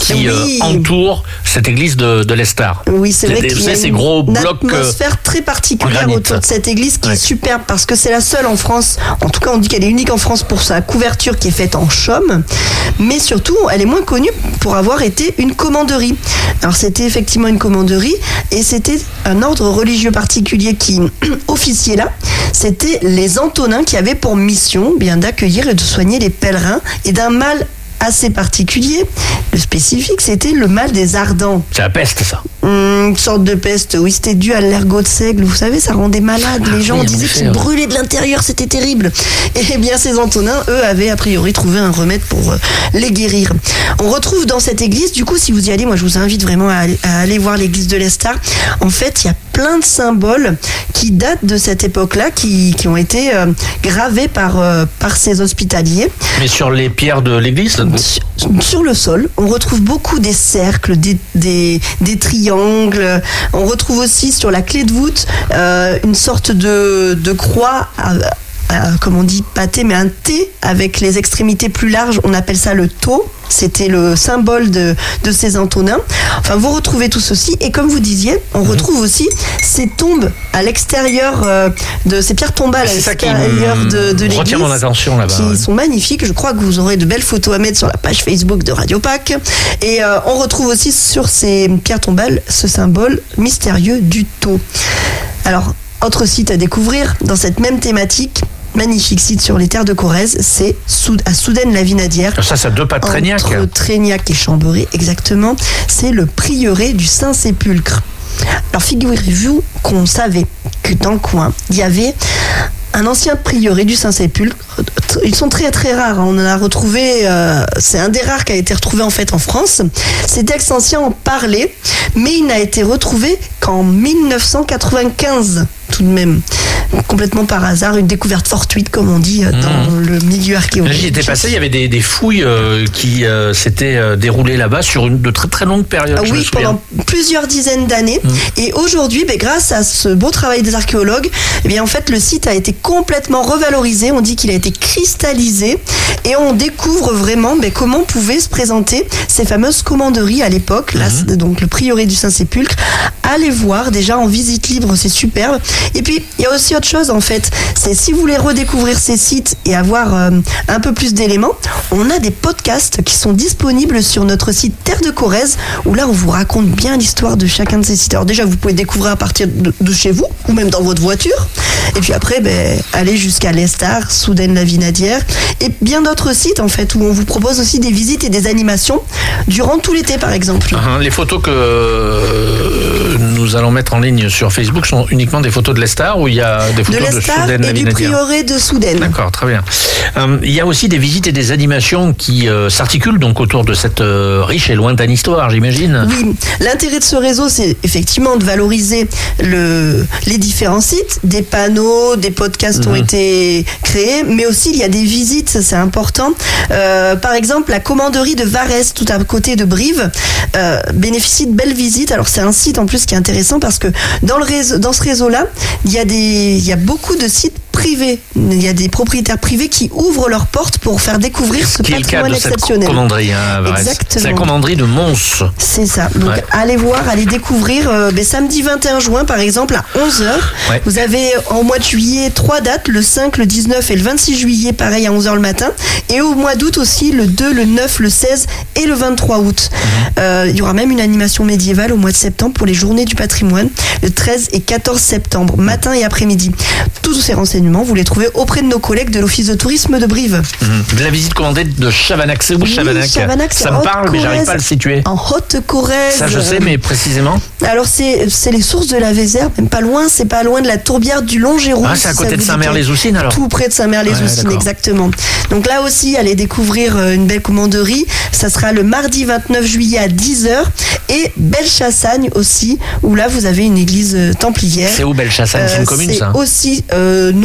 [SPEAKER 2] qui
[SPEAKER 13] Oui.
[SPEAKER 2] euh, entoure cette église de, de l'Estar.
[SPEAKER 13] Oui, c'est vrai qu'il y a
[SPEAKER 2] ces
[SPEAKER 13] une,
[SPEAKER 2] gros
[SPEAKER 13] une
[SPEAKER 2] blocs euh,
[SPEAKER 13] atmosphère très particulière
[SPEAKER 2] granit.
[SPEAKER 13] autour de cette église qui
[SPEAKER 2] Ouais.
[SPEAKER 13] est superbe parce que c'est la seule en France. En tout cas, on dit qu'elle est unique en France pour sa couverture qui est faite en chaume, mais surtout, elle est moins connue pour avoir été une commanderie. Alors, c'était effectivement une commanderie et c'était un ordre religieux particulier qui officiait là. C'était les Antonins qui avaient pour mission bien d'accueillir et de soigner les pèlerins et d'un mal assez particulier. Le spécifique, c'était le mal des ardents.
[SPEAKER 2] C'est la peste, ça.
[SPEAKER 13] Hum, une sorte de peste, oui, c'était dû à l'ergot de seigle. Vous savez, ça rendait malade. Les gens
[SPEAKER 2] oui, en
[SPEAKER 13] disaient
[SPEAKER 2] effet,
[SPEAKER 13] qu'ils
[SPEAKER 2] ouais.
[SPEAKER 13] brûlaient de l'intérieur, c'était terrible. Et bien, ces Antonins, eux, avaient a priori trouvé un remède pour euh, les guérir. On retrouve dans cette église, du coup, si vous y allez, moi je vous invite vraiment à aller, à aller voir l'église de l'Estar. En fait, il y a plein de symboles qui datent de cette époque-là, qui, qui ont été euh, gravés par, euh, par ces hospitaliers.
[SPEAKER 2] Mais sur les pierres de l'église là,
[SPEAKER 13] Sur, sur le sol, on retrouve beaucoup des cercles, des, des, des triangles. On retrouve aussi sur la clé de voûte euh, une sorte de, de croix, à, à, comme on dit, pâté, mais un T avec les extrémités plus larges. On appelle ça le tau. C'était le symbole de, de ces Antonins. Enfin, vous retrouvez tout ceci. Et comme vous disiez, on retrouve aussi ces tombes à l'extérieur euh, de ces pierres tombales à
[SPEAKER 2] c'est ça qui
[SPEAKER 13] l'extérieur
[SPEAKER 2] me
[SPEAKER 13] de, de l'église.
[SPEAKER 2] retient mon attention là-bas.
[SPEAKER 13] Qui
[SPEAKER 2] ouais.
[SPEAKER 13] sont magnifiques. Je crois que vous aurez de belles photos à mettre sur la page Facebook de Radio Pâques. Et euh, on retrouve aussi sur ces pierres tombales ce symbole mystérieux du tau. Alors, autre site à découvrir dans cette même thématique. Magnifique site sur les terres de Corrèze, c'est Soud- à Soudaine-la-Vinadière.
[SPEAKER 2] Ça, c'est à deux pas de Trégnac.
[SPEAKER 13] Entre Trégnac et Chambéry, exactement. C'est le prieuré du Saint-Sépulcre. Alors figurez-vous qu'on savait que dans le coin, il y avait un ancien prieuré du Saint-Sépulcre. Ils sont très très rares, hein. On en a retrouvé, euh, c'est un des rares qui a été retrouvé en fait en France. Ces textes anciens en parlaient, mais il n'a été retrouvé qu'en mille neuf cent quatre-vingt-quinze tout de même. Complètement par hasard, une découverte fortuite comme on dit euh, dans
[SPEAKER 2] Mmh.
[SPEAKER 13] le milieu archéologique.
[SPEAKER 2] J'y étais passé, il y avait des, des fouilles euh, qui euh, s'étaient euh, déroulées là-bas sur une de très très longues périodes.
[SPEAKER 13] Ah
[SPEAKER 2] je me
[SPEAKER 13] oui,
[SPEAKER 2] souviens.
[SPEAKER 13] pendant plusieurs dizaines d'années.
[SPEAKER 2] Mmh.
[SPEAKER 13] Et aujourd'hui, ben, grâce à ce beau travail des archéologues, eh bien, en fait, le site a été complètement revalorisé. On dit qu'il a été cristallisé. Et on découvre vraiment ben, comment pouvaient se présenter ces fameuses commanderies à l'époque. Là, c'est donc le prieuré du Saint-Sépulcre. Allez voir, déjà en visite libre, c'est superbe. Et puis, il y a aussi autre chose, en fait. C'est si vous voulez redécouvrir ces sites et avoir euh, un peu plus d'éléments, on a des podcasts qui sont disponibles sur notre site Terre de Corrèze, où là, on vous raconte bien l'histoire de chacun de ces sites. Alors déjà, vous pouvez découvrir à partir de, de chez vous, ou même dans votre voiture. Et puis après, ben, aller jusqu'à l'Estar, Soudaine-la-Vinadière, et bien d'autres sites, en fait, où on vous propose aussi des visites et des animations durant tout l'été, par exemple.
[SPEAKER 2] Uh-huh. Les photos que euh, nous allons mettre en ligne sur Facebook sont uniquement des photos de l'Estar ou il y a des
[SPEAKER 13] De
[SPEAKER 2] photos de,
[SPEAKER 13] l'Estar et du
[SPEAKER 2] Soudaine-la-Vinadière?
[SPEAKER 13] prieuré de Soudaine.
[SPEAKER 2] D'accord, très bien. Euh, il y a aussi des visites et des animations qui euh, s'articulent donc autour de cette euh, riche et lointaine histoire, j'imagine.
[SPEAKER 13] Oui, l'intérêt de ce réseau, c'est effectivement de valoriser le, les différents sites. Des panneaux, des podcasts
[SPEAKER 2] Mhm.
[SPEAKER 13] ont été créés, mais aussi il y a des visites, ça, c'est important. Euh, par exemple, la commanderie de Varese, tout à côté de Brive, euh, bénéficie de belles visites. Alors c'est un site en plus qui est intéressant parce que dans, le réseau, dans ce réseau-là, il y a des, il y a beaucoup de sites privés. Il y a des propriétaires privés qui ouvrent leurs portes pour faire découvrir ce
[SPEAKER 2] Qui est le cas
[SPEAKER 13] patrimoine
[SPEAKER 2] de cette
[SPEAKER 13] exceptionnel.
[SPEAKER 2] commanderie, hein, à Varese.
[SPEAKER 13] Exactement.
[SPEAKER 2] C'est la commanderie de Mons.
[SPEAKER 13] C'est ça. Donc
[SPEAKER 2] Ouais.
[SPEAKER 13] allez voir, allez découvrir. Euh, ben, samedi vingt et un juin, par exemple, à onze heures.
[SPEAKER 2] Ouais.
[SPEAKER 13] Vous avez en mois de juillet trois dates, le cinq, le dix-neuf et le vingt-six juillet, pareil à onze heures le matin. Et au mois d'août aussi, le deux, le neuf, le seize et le vingt-trois août. Euh, il y aura même une animation médiévale au mois de septembre pour les journées du patrimoine, le treize et quatorze septembre, matin et après-midi. Tous ces renseignements, vous les trouvez auprès de nos collègues de l'Office de tourisme de Brive.
[SPEAKER 2] Mhm. De la visite commandée de Chavanac. C'est où
[SPEAKER 13] Oui,
[SPEAKER 2] Chavanac?
[SPEAKER 13] Chavanac, c'est
[SPEAKER 2] Ça
[SPEAKER 13] en
[SPEAKER 2] me parle, mais j'arrive
[SPEAKER 13] Haute-Corrèze.
[SPEAKER 2] pas à le situer.
[SPEAKER 13] En Haute-Corrèze.
[SPEAKER 2] Ça, je sais, mais précisément.
[SPEAKER 13] Alors c'est c'est les sources de la Vézère, même pas loin, c'est pas loin de la tourbière du Longeron.
[SPEAKER 2] Ah, c'est à
[SPEAKER 13] si
[SPEAKER 2] côté
[SPEAKER 13] ça
[SPEAKER 2] de
[SPEAKER 13] vous dit
[SPEAKER 2] Saint-Mère-les-Oussines, alors.
[SPEAKER 13] Tout près de
[SPEAKER 2] Ouais,
[SPEAKER 13] Saint-Mère-les-Oussines,
[SPEAKER 2] d'accord.
[SPEAKER 13] exactement. Donc là aussi, allez découvrir euh, une belle commanderie. Ça sera le mardi vingt-neuf juillet à dix heures. Et Belchassagne aussi, où là vous avez une église euh, templière.
[SPEAKER 2] C'est où Belchassagne? C'est une
[SPEAKER 13] Euh,
[SPEAKER 2] commune,
[SPEAKER 13] c'est
[SPEAKER 2] ça?
[SPEAKER 13] aussi, euh, non,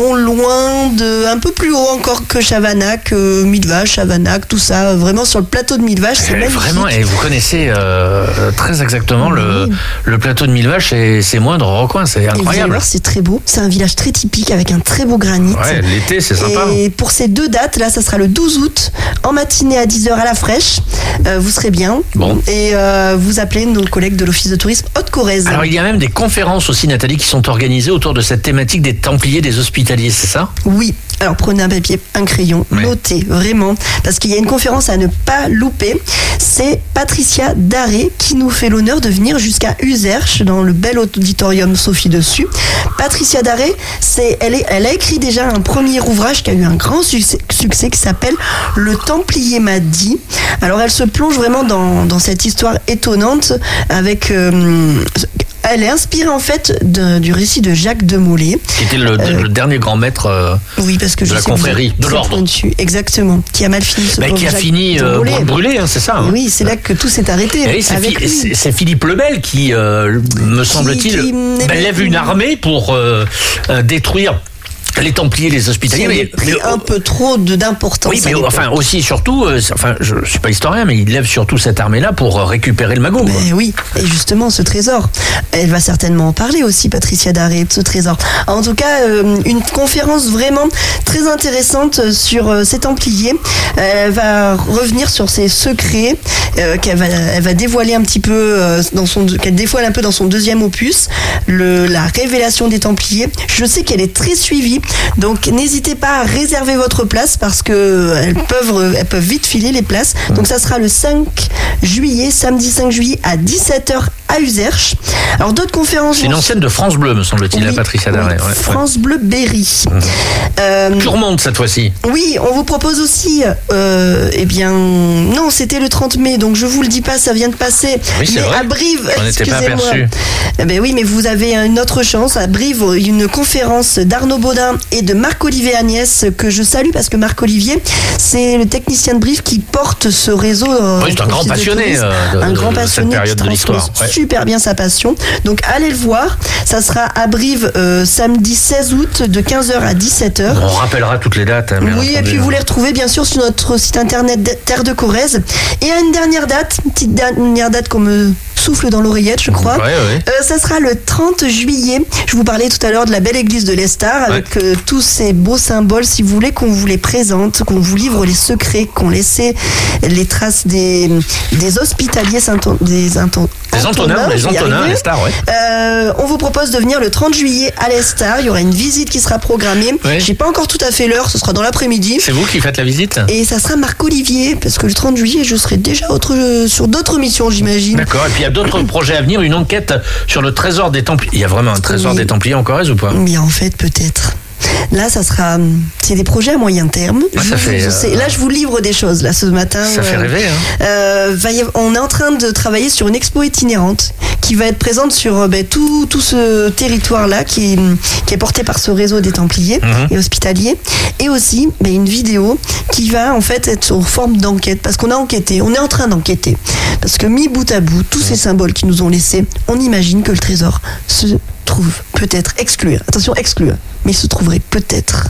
[SPEAKER 13] non loin de, un peu plus haut encore que Chavanac, euh, Millevaches, Chavanac, tout ça, vraiment sur le plateau de Millevaches, c'est
[SPEAKER 2] Eh,
[SPEAKER 13] magnifique.
[SPEAKER 2] Vraiment, et vous connaissez euh, très exactement le, le plateau de Millevaches et c'est moindre recoin, c'est
[SPEAKER 13] Et vous allez
[SPEAKER 2] incroyable.
[SPEAKER 13] voir, c'est très beau. C'est un village très typique avec un très beau granit.
[SPEAKER 2] Ouais, l'été, c'est sympa.
[SPEAKER 13] Et pour ces deux dates, là, ça sera le douze août, en matinée à dix heures à la fraîche. Euh, vous serez bien.
[SPEAKER 2] Bon.
[SPEAKER 13] Et euh, vous appelez nos collègues de l'Office de tourisme Haute-Corrèze.
[SPEAKER 2] Alors il y a même des conférences aussi, Nathalie, qui sont organisées autour de cette thématique des Templiers des Hospitaliers, c'est ça?
[SPEAKER 13] Oui. Alors prenez un papier, un crayon,
[SPEAKER 2] Ouais.
[SPEAKER 13] notez vraiment, parce qu'il y a une conférence à ne pas louper. C'est Patricia Daré qui nous fait l'honneur de venir jusqu'à Uzerche dans le bel auditorium Sophie dessus. Patricia Daré, c'est, elle, est, elle a écrit déjà un premier ouvrage qui a eu un grand succès, succès qui s'appelle Le Templier m'a dit. Alors elle se plonge vraiment dans, dans cette histoire étonnante avec... euh, elle est inspirée en fait de- du récit de Jacques de Molay.
[SPEAKER 2] Qui était le,
[SPEAKER 13] Euh,
[SPEAKER 2] le dernier grand maître euh,
[SPEAKER 13] Oui, parce que
[SPEAKER 2] de
[SPEAKER 13] je
[SPEAKER 2] la
[SPEAKER 13] sais que vous
[SPEAKER 2] confrérie,
[SPEAKER 13] êtes
[SPEAKER 2] de
[SPEAKER 13] très
[SPEAKER 2] l'ordre.
[SPEAKER 13] pointu. Exactement. Qui a mal fini ce
[SPEAKER 2] Bah,
[SPEAKER 13] pauvre
[SPEAKER 2] qui a
[SPEAKER 13] Jacques
[SPEAKER 2] fini
[SPEAKER 13] de
[SPEAKER 2] euh,
[SPEAKER 13] Molay.
[SPEAKER 2] brûlé, hein, c'est ça hein.
[SPEAKER 13] Oui, c'est là que tout s'est arrêté.
[SPEAKER 2] Et oui, c'est,
[SPEAKER 13] avec
[SPEAKER 2] Fi-
[SPEAKER 13] lui.
[SPEAKER 2] c'est- c'est Philippe le Bel qui, euh, me semble-t-il,
[SPEAKER 13] qui-
[SPEAKER 2] ben,
[SPEAKER 13] eh ben,
[SPEAKER 2] lève une armée pour euh, euh, détruire les Templiers, les
[SPEAKER 13] Qui
[SPEAKER 2] Hospitaliers.
[SPEAKER 13] avait
[SPEAKER 2] Mais,
[SPEAKER 13] pris
[SPEAKER 2] mais-
[SPEAKER 13] un peu trop de, d'importance.
[SPEAKER 2] oui,
[SPEAKER 13] à
[SPEAKER 2] mais
[SPEAKER 13] l'époque.
[SPEAKER 2] enfin aussi et surtout, euh, c'est- enfin, je, je suis pas historien, mais il lève surtout cette armée-là pour euh, récupérer le magot. quoi.
[SPEAKER 13] Mais oui, et justement ce trésor, elle va certainement en parler aussi, Patricia Daré, de ce trésor. En tout cas, euh, une conférence vraiment très intéressante sur euh, ces Templiers. Elle va revenir sur ses secrets euh, qu'elle va, elle va dévoiler un petit peu euh, dans son, qu'elle dévoile un peu dans son deuxième opus, le, la révélation des Templiers. Je sais qu'elle est très suivie, donc n'hésitez pas à réserver votre place parce que elles peuvent, elles peuvent vite filer les places. Donc ça sera le cinq juillet, samedi cinq juillet à dix-sept heures à Uzerche. Alors d'autres conférences.
[SPEAKER 2] C'est une ancienne de France Bleu, me semble-t-il, la
[SPEAKER 13] Oui,
[SPEAKER 2] Patricia
[SPEAKER 13] oui,
[SPEAKER 2] Daré. ouais, ouais.
[SPEAKER 13] France Bleu Berry. Euh,
[SPEAKER 2] Tu remontes cette fois-ci.
[SPEAKER 13] oui, on vous propose aussi, euh, eh bien, non, c'était le trente mai, donc je vous le dis pas, ça vient de passer.
[SPEAKER 2] Oui, c'est
[SPEAKER 13] mais
[SPEAKER 2] vrai.
[SPEAKER 13] à Brive,
[SPEAKER 2] J'en étais pas
[SPEAKER 13] excusez-moi.
[SPEAKER 2] aperçu.
[SPEAKER 13] Eh ben oui, mais vous avez une autre chance. À Brive, une conférence d'Arnaud Baudin et de Marc-Olivier Agnès, que je salue parce que Marc-Olivier, c'est le technicien de Brive qui porte ce réseau. euh,
[SPEAKER 2] Oui, c'est un grand
[SPEAKER 13] Office de
[SPEAKER 2] passionné,
[SPEAKER 13] tourisme.
[SPEAKER 2] euh, de-
[SPEAKER 13] un
[SPEAKER 2] de-
[SPEAKER 13] grand
[SPEAKER 2] de cette
[SPEAKER 13] passionné
[SPEAKER 2] période
[SPEAKER 13] qui
[SPEAKER 2] de l'histoire,
[SPEAKER 13] transmet
[SPEAKER 2] ouais.
[SPEAKER 13] super bien sa passion. Donc allez le voir. Ça sera à Brive euh, samedi seize août de quinze heures à dix-sept heures.
[SPEAKER 2] On rappellera toutes les dates. hein, bien
[SPEAKER 13] Oui, et
[SPEAKER 2] entendu.
[SPEAKER 13] puis vous les retrouvez bien sûr sur notre site internet de- Terre de Corrèze. Et à une dernière date, une petite dernière date qu'on me souffle dans l'oreillette, je crois.
[SPEAKER 2] Ouais, ouais.
[SPEAKER 13] Euh, ça sera le trente juillet. Je vous parlais tout à l'heure de la belle église de l'Estar avec euh, tous ces beaux symboles, si vous voulez, qu'on vous les présente, qu'on vous livre les secrets qu'ont laissé les traces des, des hospitaliers saint des, Anton-
[SPEAKER 2] Des Antonins, les
[SPEAKER 13] je vais y
[SPEAKER 2] Antonins,
[SPEAKER 13] arriver.
[SPEAKER 2] l'Estar, ouais.
[SPEAKER 13] Euh, on vous propose de venir le trente juillet à l'Estar. Il y aura une visite qui sera programmée.
[SPEAKER 2] Ouais.
[SPEAKER 13] J'ai pas encore tout à fait l'heure, ce sera dans l'après-midi.
[SPEAKER 2] C'est vous qui faites la visite?
[SPEAKER 13] Et ça sera Marc-Olivier, parce que le trente juillet, je serai déjà autre, sur d'autres missions, j'imagine.
[SPEAKER 2] D'accord, et puis il y a d'autres projets à venir, une enquête sur le trésor des Templiers. Il y a vraiment un trésor
[SPEAKER 13] Oui.
[SPEAKER 2] des Templiers en Corrèze ou pas?
[SPEAKER 13] Mais en fait, peut-être. Là, ça sera. C'est des projets à moyen terme.
[SPEAKER 2] Ah, ça
[SPEAKER 13] Je-
[SPEAKER 2] fait,
[SPEAKER 13] je
[SPEAKER 2] euh,
[SPEAKER 13] sais- Là, je vous livre des choses, là, ce matin.
[SPEAKER 2] Ça fait rêver, hein.
[SPEAKER 13] Euh, va y- on est en train de travailler sur une expo itinérante qui va être présente sur euh, ben, tout, tout ce territoire-là qui, est- qui est porté par ce réseau des Templiers
[SPEAKER 2] Mhm.
[SPEAKER 13] et hospitaliers. Et aussi ben, une vidéo qui va en fait être sous forme d'enquête parce qu'on a enquêté, on est en train d'enquêter. Parce que mis bout à bout, tous ces symboles qui nous ont laissés, on imagine que le trésor se trouve peut-être exclu. Attention, exclu. Mais il se trouverait peut-être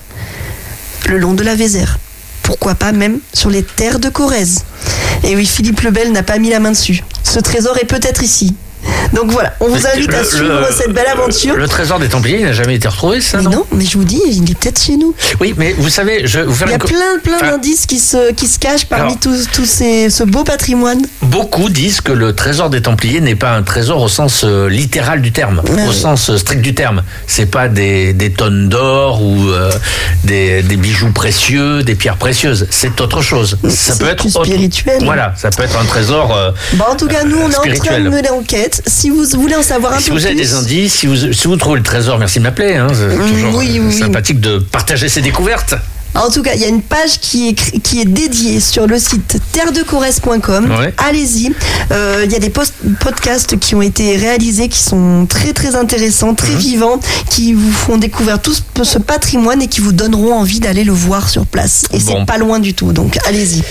[SPEAKER 13] le long de la Vézère. Pourquoi pas même sur les terres de Corrèze. Et oui, Philippe le Bel n'a pas mis la main dessus. Ce trésor est peut-être ici. Donc voilà, on vous invite à
[SPEAKER 2] Le-
[SPEAKER 13] suivre
[SPEAKER 2] le-
[SPEAKER 13] cette belle aventure.
[SPEAKER 2] Le trésor des Templiers, il n'a jamais été retrouvé, ça,
[SPEAKER 13] Mais
[SPEAKER 2] non?
[SPEAKER 13] non, mais je vous dis, il est peut-être chez nous.
[SPEAKER 2] Oui, mais vous savez, je vais vous faire
[SPEAKER 13] Il y a
[SPEAKER 2] une co-
[SPEAKER 13] plein, plein
[SPEAKER 2] Enfin,
[SPEAKER 13] d'indices qui se, qui se cachent parmi
[SPEAKER 2] Alors-
[SPEAKER 13] tous, tous ces, ce beau patrimoine.
[SPEAKER 2] Beaucoup disent que le trésor des Templiers n'est pas un trésor au sens euh, littéral du terme,
[SPEAKER 13] Ah
[SPEAKER 2] au
[SPEAKER 13] oui.
[SPEAKER 2] sens euh, strict du terme. C'est pas des, des tonnes d'or ou euh, des, des bijoux précieux, des pierres précieuses. C'est autre chose. Ça
[SPEAKER 13] C'est
[SPEAKER 2] peut être
[SPEAKER 13] plus
[SPEAKER 2] autre-
[SPEAKER 13] spirituel.
[SPEAKER 2] Voilà, ça peut être un trésor. euh,
[SPEAKER 13] Bon, en tout cas, nous, on est en train
[SPEAKER 2] spirituel.
[SPEAKER 13] de mener l'enquête. Si vous voulez en savoir un
[SPEAKER 2] si
[SPEAKER 13] peu
[SPEAKER 2] vous avez
[SPEAKER 13] plus.
[SPEAKER 2] des indices, si vous, si vous trouvez le trésor, merci de m'appeler. Hein, c'est
[SPEAKER 13] Mm,
[SPEAKER 2] toujours
[SPEAKER 13] oui,
[SPEAKER 2] euh,
[SPEAKER 13] oui, oui.
[SPEAKER 2] sympathique de partager ses découvertes.
[SPEAKER 13] En tout cas, il y a une page qui est, qui est dédiée sur le site terre de corrèze point com.
[SPEAKER 2] Ouais.
[SPEAKER 13] Allez-y. Euh, Il y a des post- podcasts qui ont été réalisés qui sont très très intéressants, très mmh. vivants, qui vous font découvrir tout ce, ce patrimoine et qui vous donneront envie d'aller le voir sur place. Et bon. C'est pas loin du tout, donc allez-y.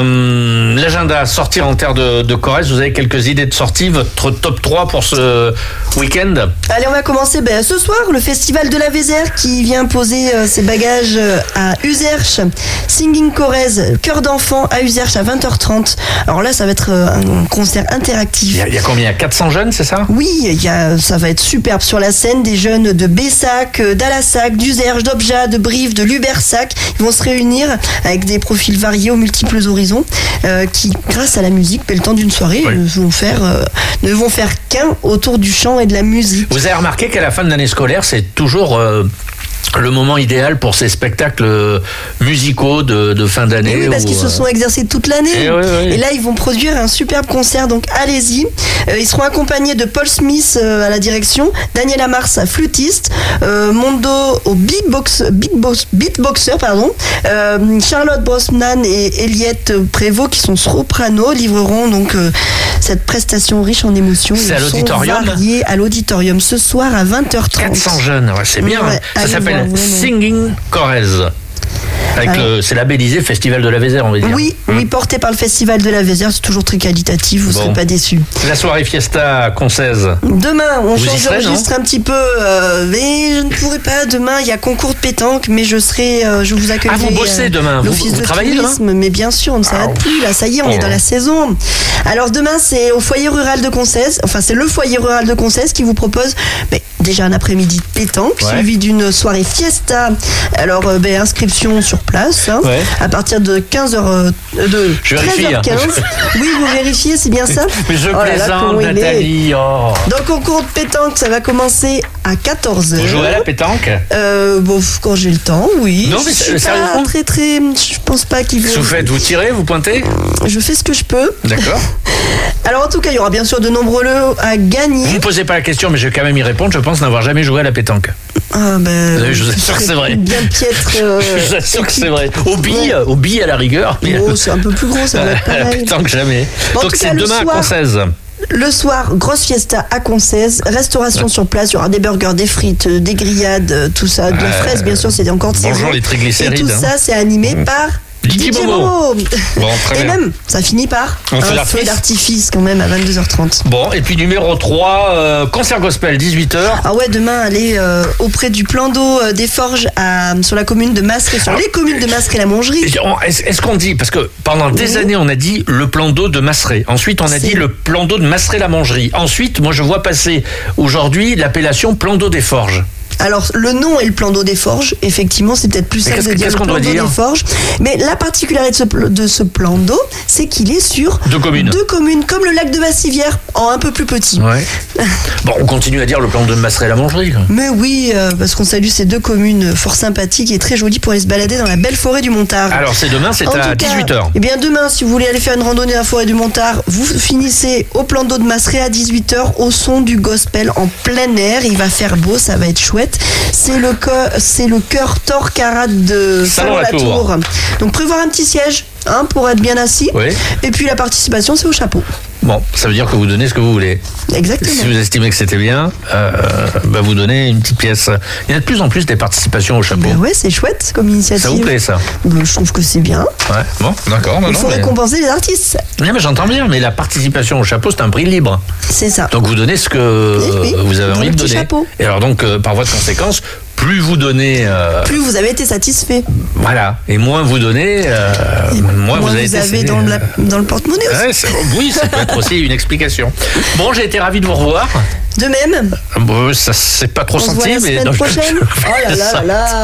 [SPEAKER 2] Euh, l'agenda sortir en terre de, de Corrèze, vous avez quelques idées de sortie, votre top trois pour ce week-end?
[SPEAKER 13] Allez, on va commencer ben, ce soir, le festival de la Vézère qui vient poser euh, ses bagages euh, à Uzerche. Singing Corrèze, chœur d'enfant à Uzerche à vingt heures trente. Alors là, ça va être euh, un concert interactif.
[SPEAKER 2] Il y, a, il y a combien? quatre cents jeunes, c'est ça?
[SPEAKER 13] Oui, il y a, ça va être superbe sur la scène. Des jeunes de Bessac, d'Alassac, d'Uzerche, d'Obja, de Brive, de Lubersac. Ils vont se réunir avec des profils variés aux multiples horizons euh, qui, grâce à la musique, le temps d'une soirée, oui. vont faire, euh, ne vont faire qu'un autour du chant et de la musique.
[SPEAKER 2] Vous avez remarqué qu'à la fin de l'année scolaire, c'est toujours... Euh le moment idéal pour ces spectacles musicaux de, de fin d'année.
[SPEAKER 13] Et oui, parce
[SPEAKER 2] où,
[SPEAKER 13] qu'ils se sont exercés toute l'année.
[SPEAKER 2] Et, oui, oui.
[SPEAKER 13] et là, ils vont produire un superbe concert, donc allez-y. Euh, ils seront accompagnés de Paul Smith euh, à la direction, Daniel Amars, flûtiste, euh, Mondo au beatbox, beatbox, beatboxer, pardon, euh, Charlotte Brosnan et Eliette Prévost, qui sont soprano, livreront donc euh, cette prestation riche en émotions.
[SPEAKER 2] C'est à l'auditorium
[SPEAKER 13] à l'auditorium ce soir à vingt heures trente.
[SPEAKER 2] quatre cents jeunes, ouais, c'est bien. Ouais, ça s'appelle Singing Corrèze. Avec le, c'est labellisé Festival de la Vézère, on va dire.
[SPEAKER 13] Oui, hum. oui, porté par le Festival de la Vézère, c'est toujours très qualitatif, vous ne bon. serez pas déçus.
[SPEAKER 2] La soirée Fiesta à Concèze.
[SPEAKER 13] Demain, on
[SPEAKER 2] vous
[SPEAKER 13] change de registre un petit peu, euh, mais je ne pourrai pas. Demain, il y a concours de pétanque, mais je serai, euh, je vous accueillerai.
[SPEAKER 2] Ah, vous bossez euh, demain, vous, vous
[SPEAKER 13] de
[SPEAKER 2] travaillez
[SPEAKER 13] tourisme,
[SPEAKER 2] demain.
[SPEAKER 13] Mais bien sûr, on ne s'arrête ah, plus. Là, ça y est, on oh. est dans la saison. Alors demain, c'est au foyer rural de Concèze. Enfin, c'est le foyer rural de Concèze qui vous propose mais, déjà un après-midi de pétanque, ouais. suivi d'une soirée Fiesta. Alors, euh, ben, inscription sur place. Hein. Ouais. À partir de quinze heures, euh, de
[SPEAKER 2] je
[SPEAKER 13] treize heures quinze. Oui, vous vérifiez, c'est bien ça?
[SPEAKER 2] Mais je oh plaisante, là, Nathalie. Oh.
[SPEAKER 13] Donc, concours de pétanque, ça va commencer à quatorze heures.
[SPEAKER 2] Vous jouez à la pétanque?
[SPEAKER 13] euh, Bon, quand j'ai le temps, oui.
[SPEAKER 2] Non, mais
[SPEAKER 13] je suis pas très, très. Je pense pas qu'il
[SPEAKER 2] veut. Vous faites, vous tirez, vous pointez?
[SPEAKER 13] Je fais ce que je peux.
[SPEAKER 2] D'accord.
[SPEAKER 13] Alors, en tout cas, il y aura bien sûr de nombreux lots à gagner.
[SPEAKER 2] Vous ne me posez pas la question, mais je vais quand même y répondre. Je pense n'avoir jamais joué à la pétanque.
[SPEAKER 13] Ah, ben.
[SPEAKER 2] Je vous assure que c'est vrai.
[SPEAKER 13] Bien piètre. Euh,
[SPEAKER 2] je vous assure que c'est vrai. Au billes, ouais. au billes à la rigueur.
[SPEAKER 13] Oh, c'est un peu plus gros, ça va être pareil.
[SPEAKER 2] La pétanque, jamais. Bon, donc, c'est demain soir, à Concèze.
[SPEAKER 13] Le soir, grosse fiesta à Concèze, restauration ouais. sur place, il y aura des burgers, des frites, des grillades, tout ça, de la euh, fraise, bien sûr, c'est encore de saison.
[SPEAKER 2] Bonjour les triglycérides.
[SPEAKER 13] Et tout
[SPEAKER 2] hein.
[SPEAKER 13] ça, c'est animé mmh. par
[SPEAKER 2] D J Momo. Bon,
[SPEAKER 13] et bien. Même, ça finit par
[SPEAKER 2] un,
[SPEAKER 13] un
[SPEAKER 2] feu,
[SPEAKER 13] feu d'artifice quand même à vingt-deux heures trente.
[SPEAKER 2] Bon, et puis numéro trois, euh, concert gospel, dix-huit heures.
[SPEAKER 13] Ah ouais, demain, allez euh, auprès du plan d'eau euh, des Forges à, sur la commune de Masseray, sur Alors, les communes de Masseray et la Mongerie.
[SPEAKER 2] Est-ce, est-ce qu'on dit, parce que pendant des oui. années, on a dit le plan d'eau de Masseray. Ensuite, on a C'est... dit le plan d'eau de Masseray la Mongerie. Ensuite, moi, je vois passer aujourd'hui l'appellation plan d'eau des Forges.
[SPEAKER 13] Alors, le nom est le plan d'eau des Forges. Effectivement, c'est peut-être plus simple de dire le plan d'eau des Forges. Mais la particularité de ce, de ce plan d'eau, c'est qu'il est sur
[SPEAKER 2] deux communes.
[SPEAKER 13] Deux communes, comme le lac de Bassivière, en un peu plus petit.
[SPEAKER 2] Ouais. Bon, on continue à dire le plan d'eau de Masseray la Mongerie.
[SPEAKER 13] Mais oui, euh, parce qu'on salue ces deux communes fort sympathiques et très jolies pour aller se balader dans la belle forêt du Montard.
[SPEAKER 2] Alors, c'est demain, c'est en à dix-huit heures.
[SPEAKER 13] Eh bien, demain, si vous voulez aller faire une randonnée dans la forêt du Montard, vous finissez au plan d'eau de Masseray à dix-huit heures au son du gospel en plein air. Il va faire beau, ça va être chouette. C'est le c'est le chœur Torcarade de Salon-la-Tour. Donc prévoir un petit siège hein, pour être bien assis.
[SPEAKER 2] Oui.
[SPEAKER 13] Et puis la participation, c'est au chapeau.
[SPEAKER 2] Bon, ça veut dire que vous donnez ce que vous voulez.
[SPEAKER 13] Exactement.
[SPEAKER 2] Si vous estimez que c'était bien, euh, bah vous donnez une petite pièce. Il y a de plus en plus des participations au chapeau.
[SPEAKER 13] Ben ouais, c'est chouette comme initiative.
[SPEAKER 2] Ça vous plaît ça?
[SPEAKER 13] Ben, je trouve que c'est bien.
[SPEAKER 2] Ouais, bon, d'accord.
[SPEAKER 13] Il faut mais... récompenser les artistes.
[SPEAKER 2] Oui, mais j'entends bien, mais la participation au chapeau, c'est un prix libre.
[SPEAKER 13] C'est ça.
[SPEAKER 2] Donc vous donnez ce que oui, oui. vous avez Dans envie de donner.
[SPEAKER 13] Chapeau.
[SPEAKER 2] Et alors donc, euh, par voie de conséquence, plus vous donnez... Euh,
[SPEAKER 13] plus vous avez été satisfait.
[SPEAKER 2] Voilà. Et moins vous donnez, euh, moins, moins vous avez
[SPEAKER 13] vous
[SPEAKER 2] été...
[SPEAKER 13] avez dans, la, dans le porte-monnaie aussi.
[SPEAKER 2] Ouais, c'est, oui, ça peut être aussi une explication. Bon, j'ai été ravi de vous revoir.
[SPEAKER 13] De même.
[SPEAKER 2] Bon, ça c'est pas trop
[SPEAKER 13] On
[SPEAKER 2] senti,
[SPEAKER 13] se voit la
[SPEAKER 2] mais...
[SPEAKER 13] semaine
[SPEAKER 2] non,
[SPEAKER 13] prochaine.
[SPEAKER 2] je...
[SPEAKER 13] Oh là là là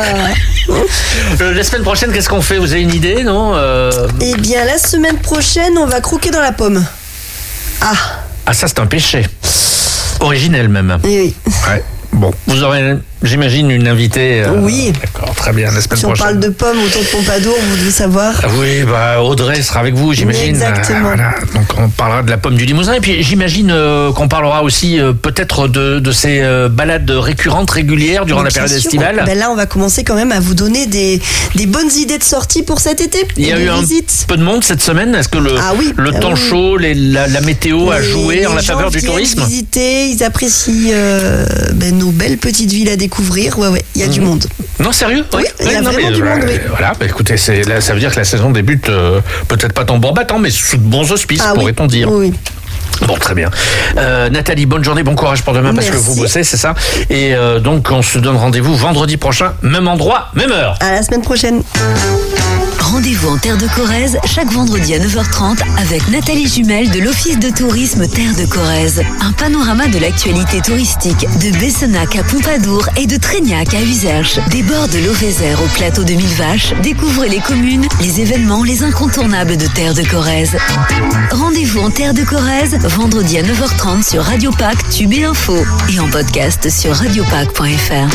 [SPEAKER 13] là.
[SPEAKER 2] La semaine prochaine, qu'est-ce qu'on fait? Vous avez une idée, non euh...
[SPEAKER 13] Eh bien, la semaine prochaine, on va croquer dans la pomme. Ah.
[SPEAKER 2] Ah, ça, c'est un péché. Originel, même.
[SPEAKER 13] Eh oui.
[SPEAKER 2] Ouais. Bon, vous aurez, j'imagine, une invitée. Euh,
[SPEAKER 13] oui.
[SPEAKER 2] D'accord, très bien, la semaine
[SPEAKER 13] si
[SPEAKER 2] prochaine.
[SPEAKER 13] Si on parle de pommes autour de Pompadour, vous devez savoir.
[SPEAKER 2] Oui, bah Audrey sera avec vous, j'imagine.
[SPEAKER 13] Exactement.
[SPEAKER 2] Euh, voilà. Donc on parlera de la pomme du Limousin. Et puis j'imagine euh, qu'on parlera aussi euh, peut-être de, de ces euh, balades récurrentes, régulières durant
[SPEAKER 13] Mais
[SPEAKER 2] la période
[SPEAKER 13] sûr,
[SPEAKER 2] estivale.
[SPEAKER 13] Ben là, on va commencer quand même à vous donner des, des bonnes idées de sortie pour cet été.
[SPEAKER 2] Il y a eu un
[SPEAKER 13] visites.
[SPEAKER 2] peu de monde cette semaine. Est-ce que le,
[SPEAKER 13] ah oui,
[SPEAKER 2] le
[SPEAKER 13] ah
[SPEAKER 2] temps
[SPEAKER 13] oui.
[SPEAKER 2] chaud, les, la, la météo a
[SPEAKER 13] les,
[SPEAKER 2] joué
[SPEAKER 13] les
[SPEAKER 2] en la faveur du tourisme?
[SPEAKER 13] Ils visiter, ils apprécient euh, ben, nos belles petites villes à découvrir. Ouais, ouais, il y a mmh. du monde.
[SPEAKER 2] Non, sérieux?
[SPEAKER 13] Oui, il y a
[SPEAKER 2] non,
[SPEAKER 13] vraiment
[SPEAKER 2] mais,
[SPEAKER 13] du
[SPEAKER 2] euh,
[SPEAKER 13] monde, oui.
[SPEAKER 2] Voilà, bah, écoutez, c'est, là, ça veut dire que la saison débute euh, peut-être pas tambour battant, mais sous de bons auspices,
[SPEAKER 13] ah,
[SPEAKER 2] pourrait-on
[SPEAKER 13] oui.
[SPEAKER 2] dire.
[SPEAKER 13] Oui.
[SPEAKER 2] Bon, très bien. Euh, Nathalie, bonne journée, bon courage pour demain.
[SPEAKER 13] Merci.
[SPEAKER 2] Parce que vous bossez, c'est ça. Et euh, donc, on se donne rendez-vous vendredi prochain, même endroit, même heure.
[SPEAKER 13] À la semaine prochaine.
[SPEAKER 5] Rendez-vous en Terre de Corrèze chaque vendredi à neuf heures trente avec Nathalie Jumel de l'Office de tourisme Terre de Corrèze. Un panorama de l'actualité touristique de Bessenac à Pompadour et de Trégnac à Uzerche. Des bords de l'Auvézère au plateau de Mille Vaches, découvrez les communes, les événements, les incontournables de Terre de Corrèze. Rendez-vous en Terre de Corrèze vendredi à neuf heures trente sur Radio Pac, Tube et Info et en podcast sur radiopac point f r.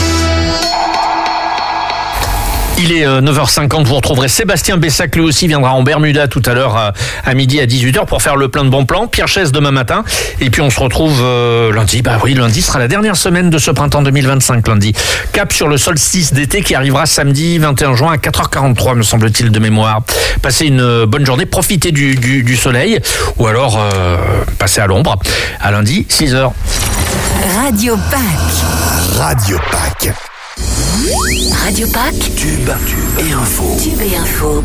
[SPEAKER 2] Il est neuf heures cinquante, vous retrouverez Sébastien Bessac, lui aussi viendra en Bermuda tout à l'heure à, à midi à dix-huit heures pour faire le plein de bons plans. Pierre Chaise demain matin. Et puis on se retrouve euh, lundi. Bah oui, lundi sera la dernière semaine de ce printemps deux mille vingt-cinq, lundi. Cap sur le solstice d'été qui arrivera samedi vingt et un juin à quatre heures quarante-trois, me semble-t-il, de mémoire. Passez une bonne journée, profitez du, du, du soleil ou alors euh, passez à l'ombre. À lundi, six heures.
[SPEAKER 5] Radio Pac.
[SPEAKER 9] Radio Pac.
[SPEAKER 5] Radio Pac.
[SPEAKER 10] Tube et info.
[SPEAKER 5] Tube et info.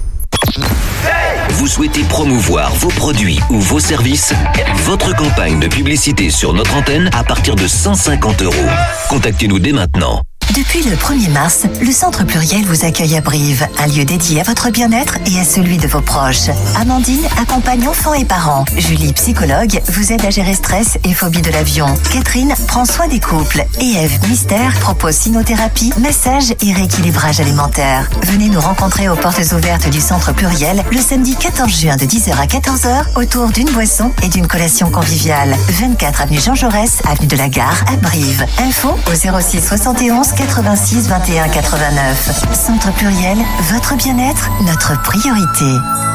[SPEAKER 10] Vous souhaitez promouvoir vos produits ou vos services? Votre campagne de publicité sur notre antenne à partir de cent cinquante euros. Contactez-nous dès maintenant.
[SPEAKER 16] Depuis le premier mars, le Centre Pluriel vous accueille à Brive, un lieu dédié à votre bien-être et à celui de vos proches. Amandine accompagne enfants et parents. Julie, psychologue, vous aide à gérer stress et phobie de l'avion. Catherine prend soin des couples. Et Eve, mystère, propose cynothérapie, massage et rééquilibrage alimentaire. Venez nous rencontrer aux portes ouvertes du Centre Pluriel le samedi quatorze juin de dix heures à quatorze heures autour d'une boisson et d'une collation conviviale. vingt-quatre avenue Jean Jaurès, avenue de la Gare à Brive. Info au zéro six soixante et onze quatre-vingt-six vingt et un quatre-vingt-neuf. Centre Pluriel, votre bien-être, notre priorité.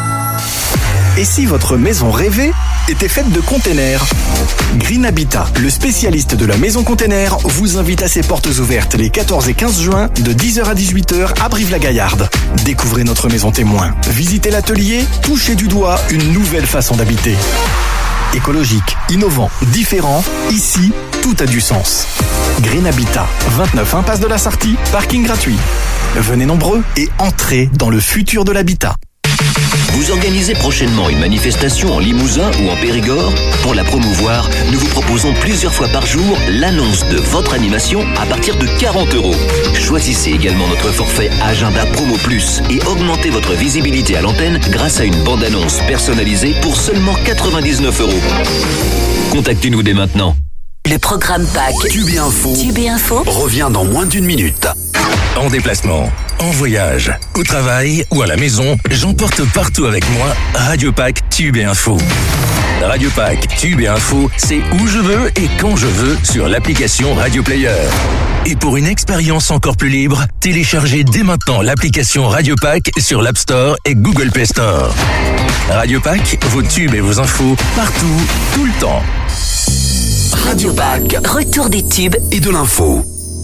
[SPEAKER 17] Et si votre maison rêvée était faite de containers? Green Habitat, le spécialiste de la maison container, vous invite à ses portes ouvertes les quatorze et quinze juin de dix heures à dix-huit heures à Brive-la-Gaillarde. Découvrez notre maison témoin, visitez l'atelier, touchez du doigt une nouvelle façon d'habiter. Écologique, innovant, différent, ici, tout a du sens. Green Habitat, vingt-neuf impasse de la Sartie, parking gratuit. Venez nombreux et entrez dans le futur de l'habitat.
[SPEAKER 10] Vous organisez prochainement une manifestation en Limousin ou en Périgord? Pour la promouvoir, nous vous proposons plusieurs fois par jour l'annonce de votre animation à partir de quarante euros. Choisissez également notre forfait Agenda Promo Plus et augmentez votre visibilité à l'antenne grâce à une bande-annonce personnalisée pour seulement quatre-vingt-dix-neuf euros. Contactez-nous dès maintenant.
[SPEAKER 5] Le programme Pac.
[SPEAKER 9] Tube et Info.
[SPEAKER 5] Tube et Info.
[SPEAKER 9] Revient dans moins d'une minute.
[SPEAKER 18] En déplacement, en voyage, au travail ou à la maison, j'emporte partout avec moi Radio Pac Tube et Info. Radio Pac Tube et Info, c'est où je veux et quand je veux sur l'application Radio Player. Et pour une expérience encore plus libre, téléchargez dès maintenant l'application Radio Pac sur l'App Store et Google Play Store. Radio Pac, vos tubes et vos infos partout, tout le temps.
[SPEAKER 5] Radio Pac, retour des tubes
[SPEAKER 9] et de l'info.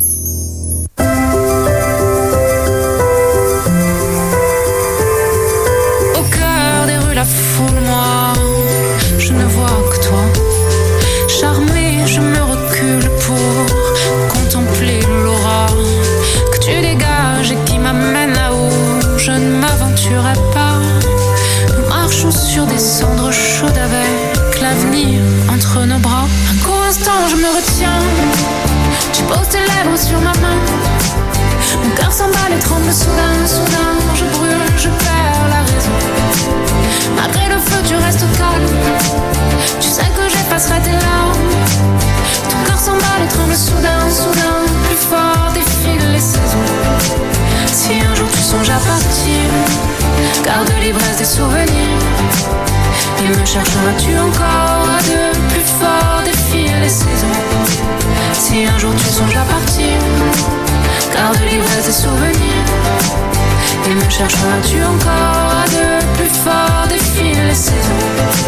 [SPEAKER 19] Au cœur des rues, la foule, moi, je ne vois que toi. Charmée, je me recule pour contempler l'aura que tu dégages et qui m'amène là où je ne m'aventurerai pas. Nous marchons sur des cendres chaudes avec l'avenir entre nos bras. Un court instant, je me retiens. Tu poses tes lèvres sur ma main. Mon cœur s'emballe et tremble soudain, soudain. Je brûle, je perds la raison. Malgré le feu, tu restes calme. Tu sais que j'effacerai tes larmes. Ton cœur s'emballe et tremble soudain, soudain. Plus fort défilent les saisons. Si un jour tu songes à partir, garde l'ivresse des souvenirs. Et me chercheras-tu encore à deux? Plus fort défilent les saisons. Si Si un jour tu songes à partir, garde l'ivresse des souvenirs. Et me chercheras-tu encore à de plus forts défis les saisons.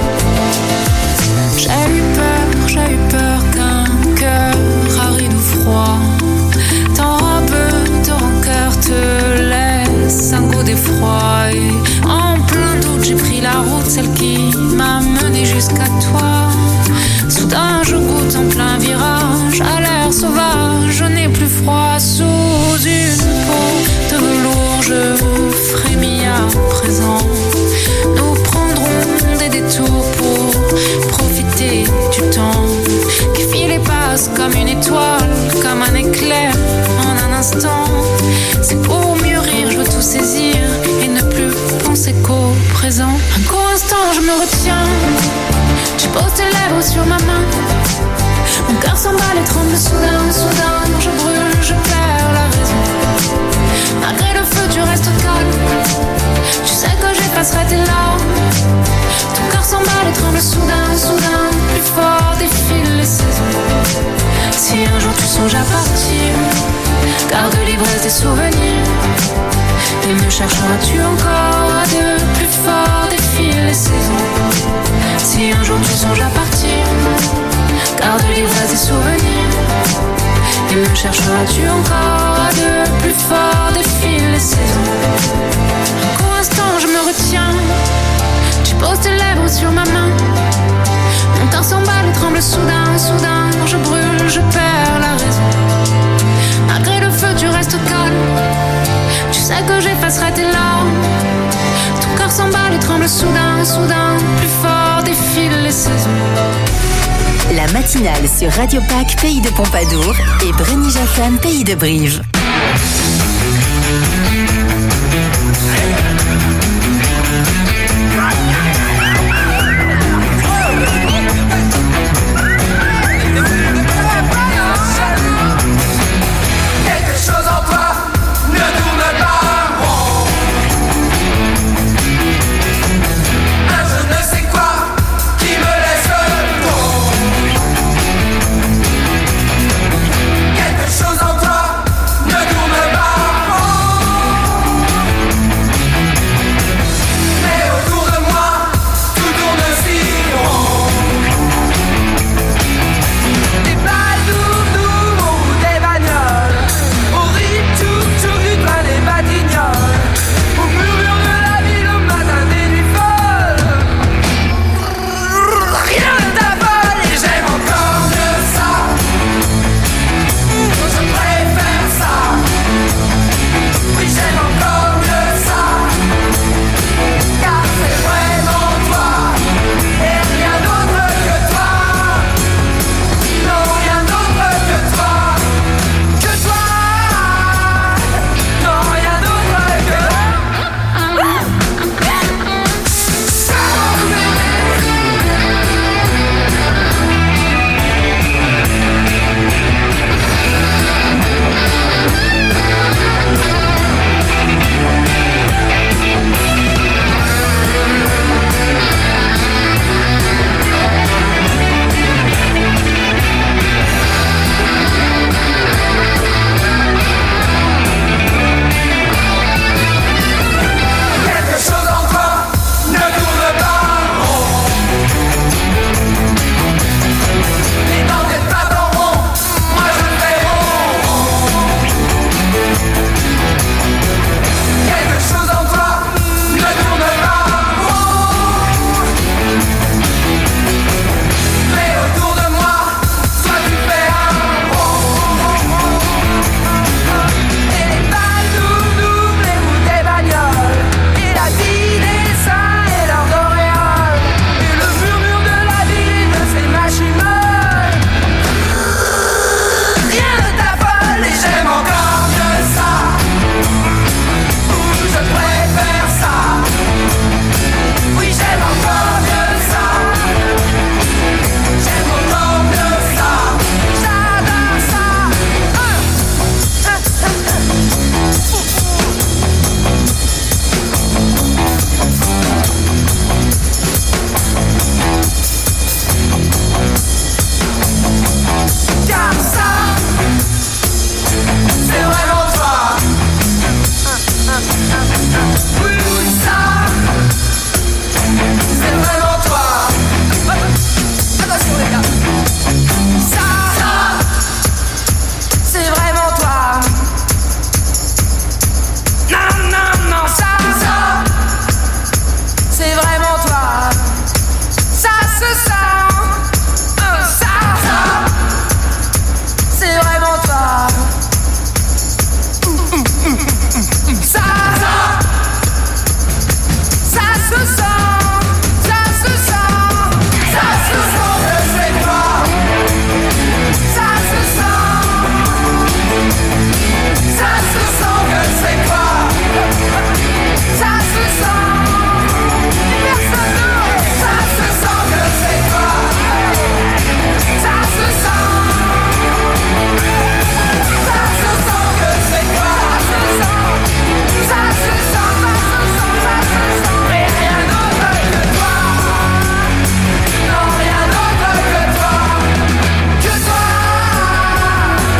[SPEAKER 19] J'ai eu peur, j'ai eu peur qu'un cœur aride ou froid t'enrobe de rancœur, te laisse un goût d'effroi. Et en plein doute j'ai pris la route, celle qui m'a mené jusqu'à toi. Soudain je goûte en plein virage à l'air sauvage, je n'ai plus froid. Sous une peau de velours je frémis à présent. Nous prendrons des détours pour profiter du temps qui file et passe comme une étoile, comme un éclair en un instant. C'est pour mûrir, je veux tout saisir et ne plus penser qu'au présent. Un court instant je me retiens, tu poses tes lèvres sur ma main. Mon cœur s'emballe et tremble soudain, soudain. Je brûle, je perds la raison. Malgré le feu tu restes calme, tu sais que j'effacerai tes larmes. Ton cœur s'emballe et tremble soudain, soudain. Plus fort défilent les saisons. Si un jour tu songes à partir, garde l'ivresse des souvenirs. Et me chercheras-tu encore à de plus forts défilent les saisons. Si un jour tu songes à partir, garde l'ivresse des souvenirs. Et me chercheras-tu encore à de plus forts défilent les saisons. Un court instant je me retiens, tu poses tes lèvres sur ma main. Mon cœur s'emballe et tremble soudain, soudain. Je brûle, je perds la raison. Malgré le feu tu restes calme, tu sais que j'effacerai tes larmes. Ton cœur s'emballe et tremble soudain, soudain. Plus fort défilent les saisons.
[SPEAKER 3] La matinale sur Radio Pac, Pays de Pompadour et Brény Jaffan, Pays de Brive.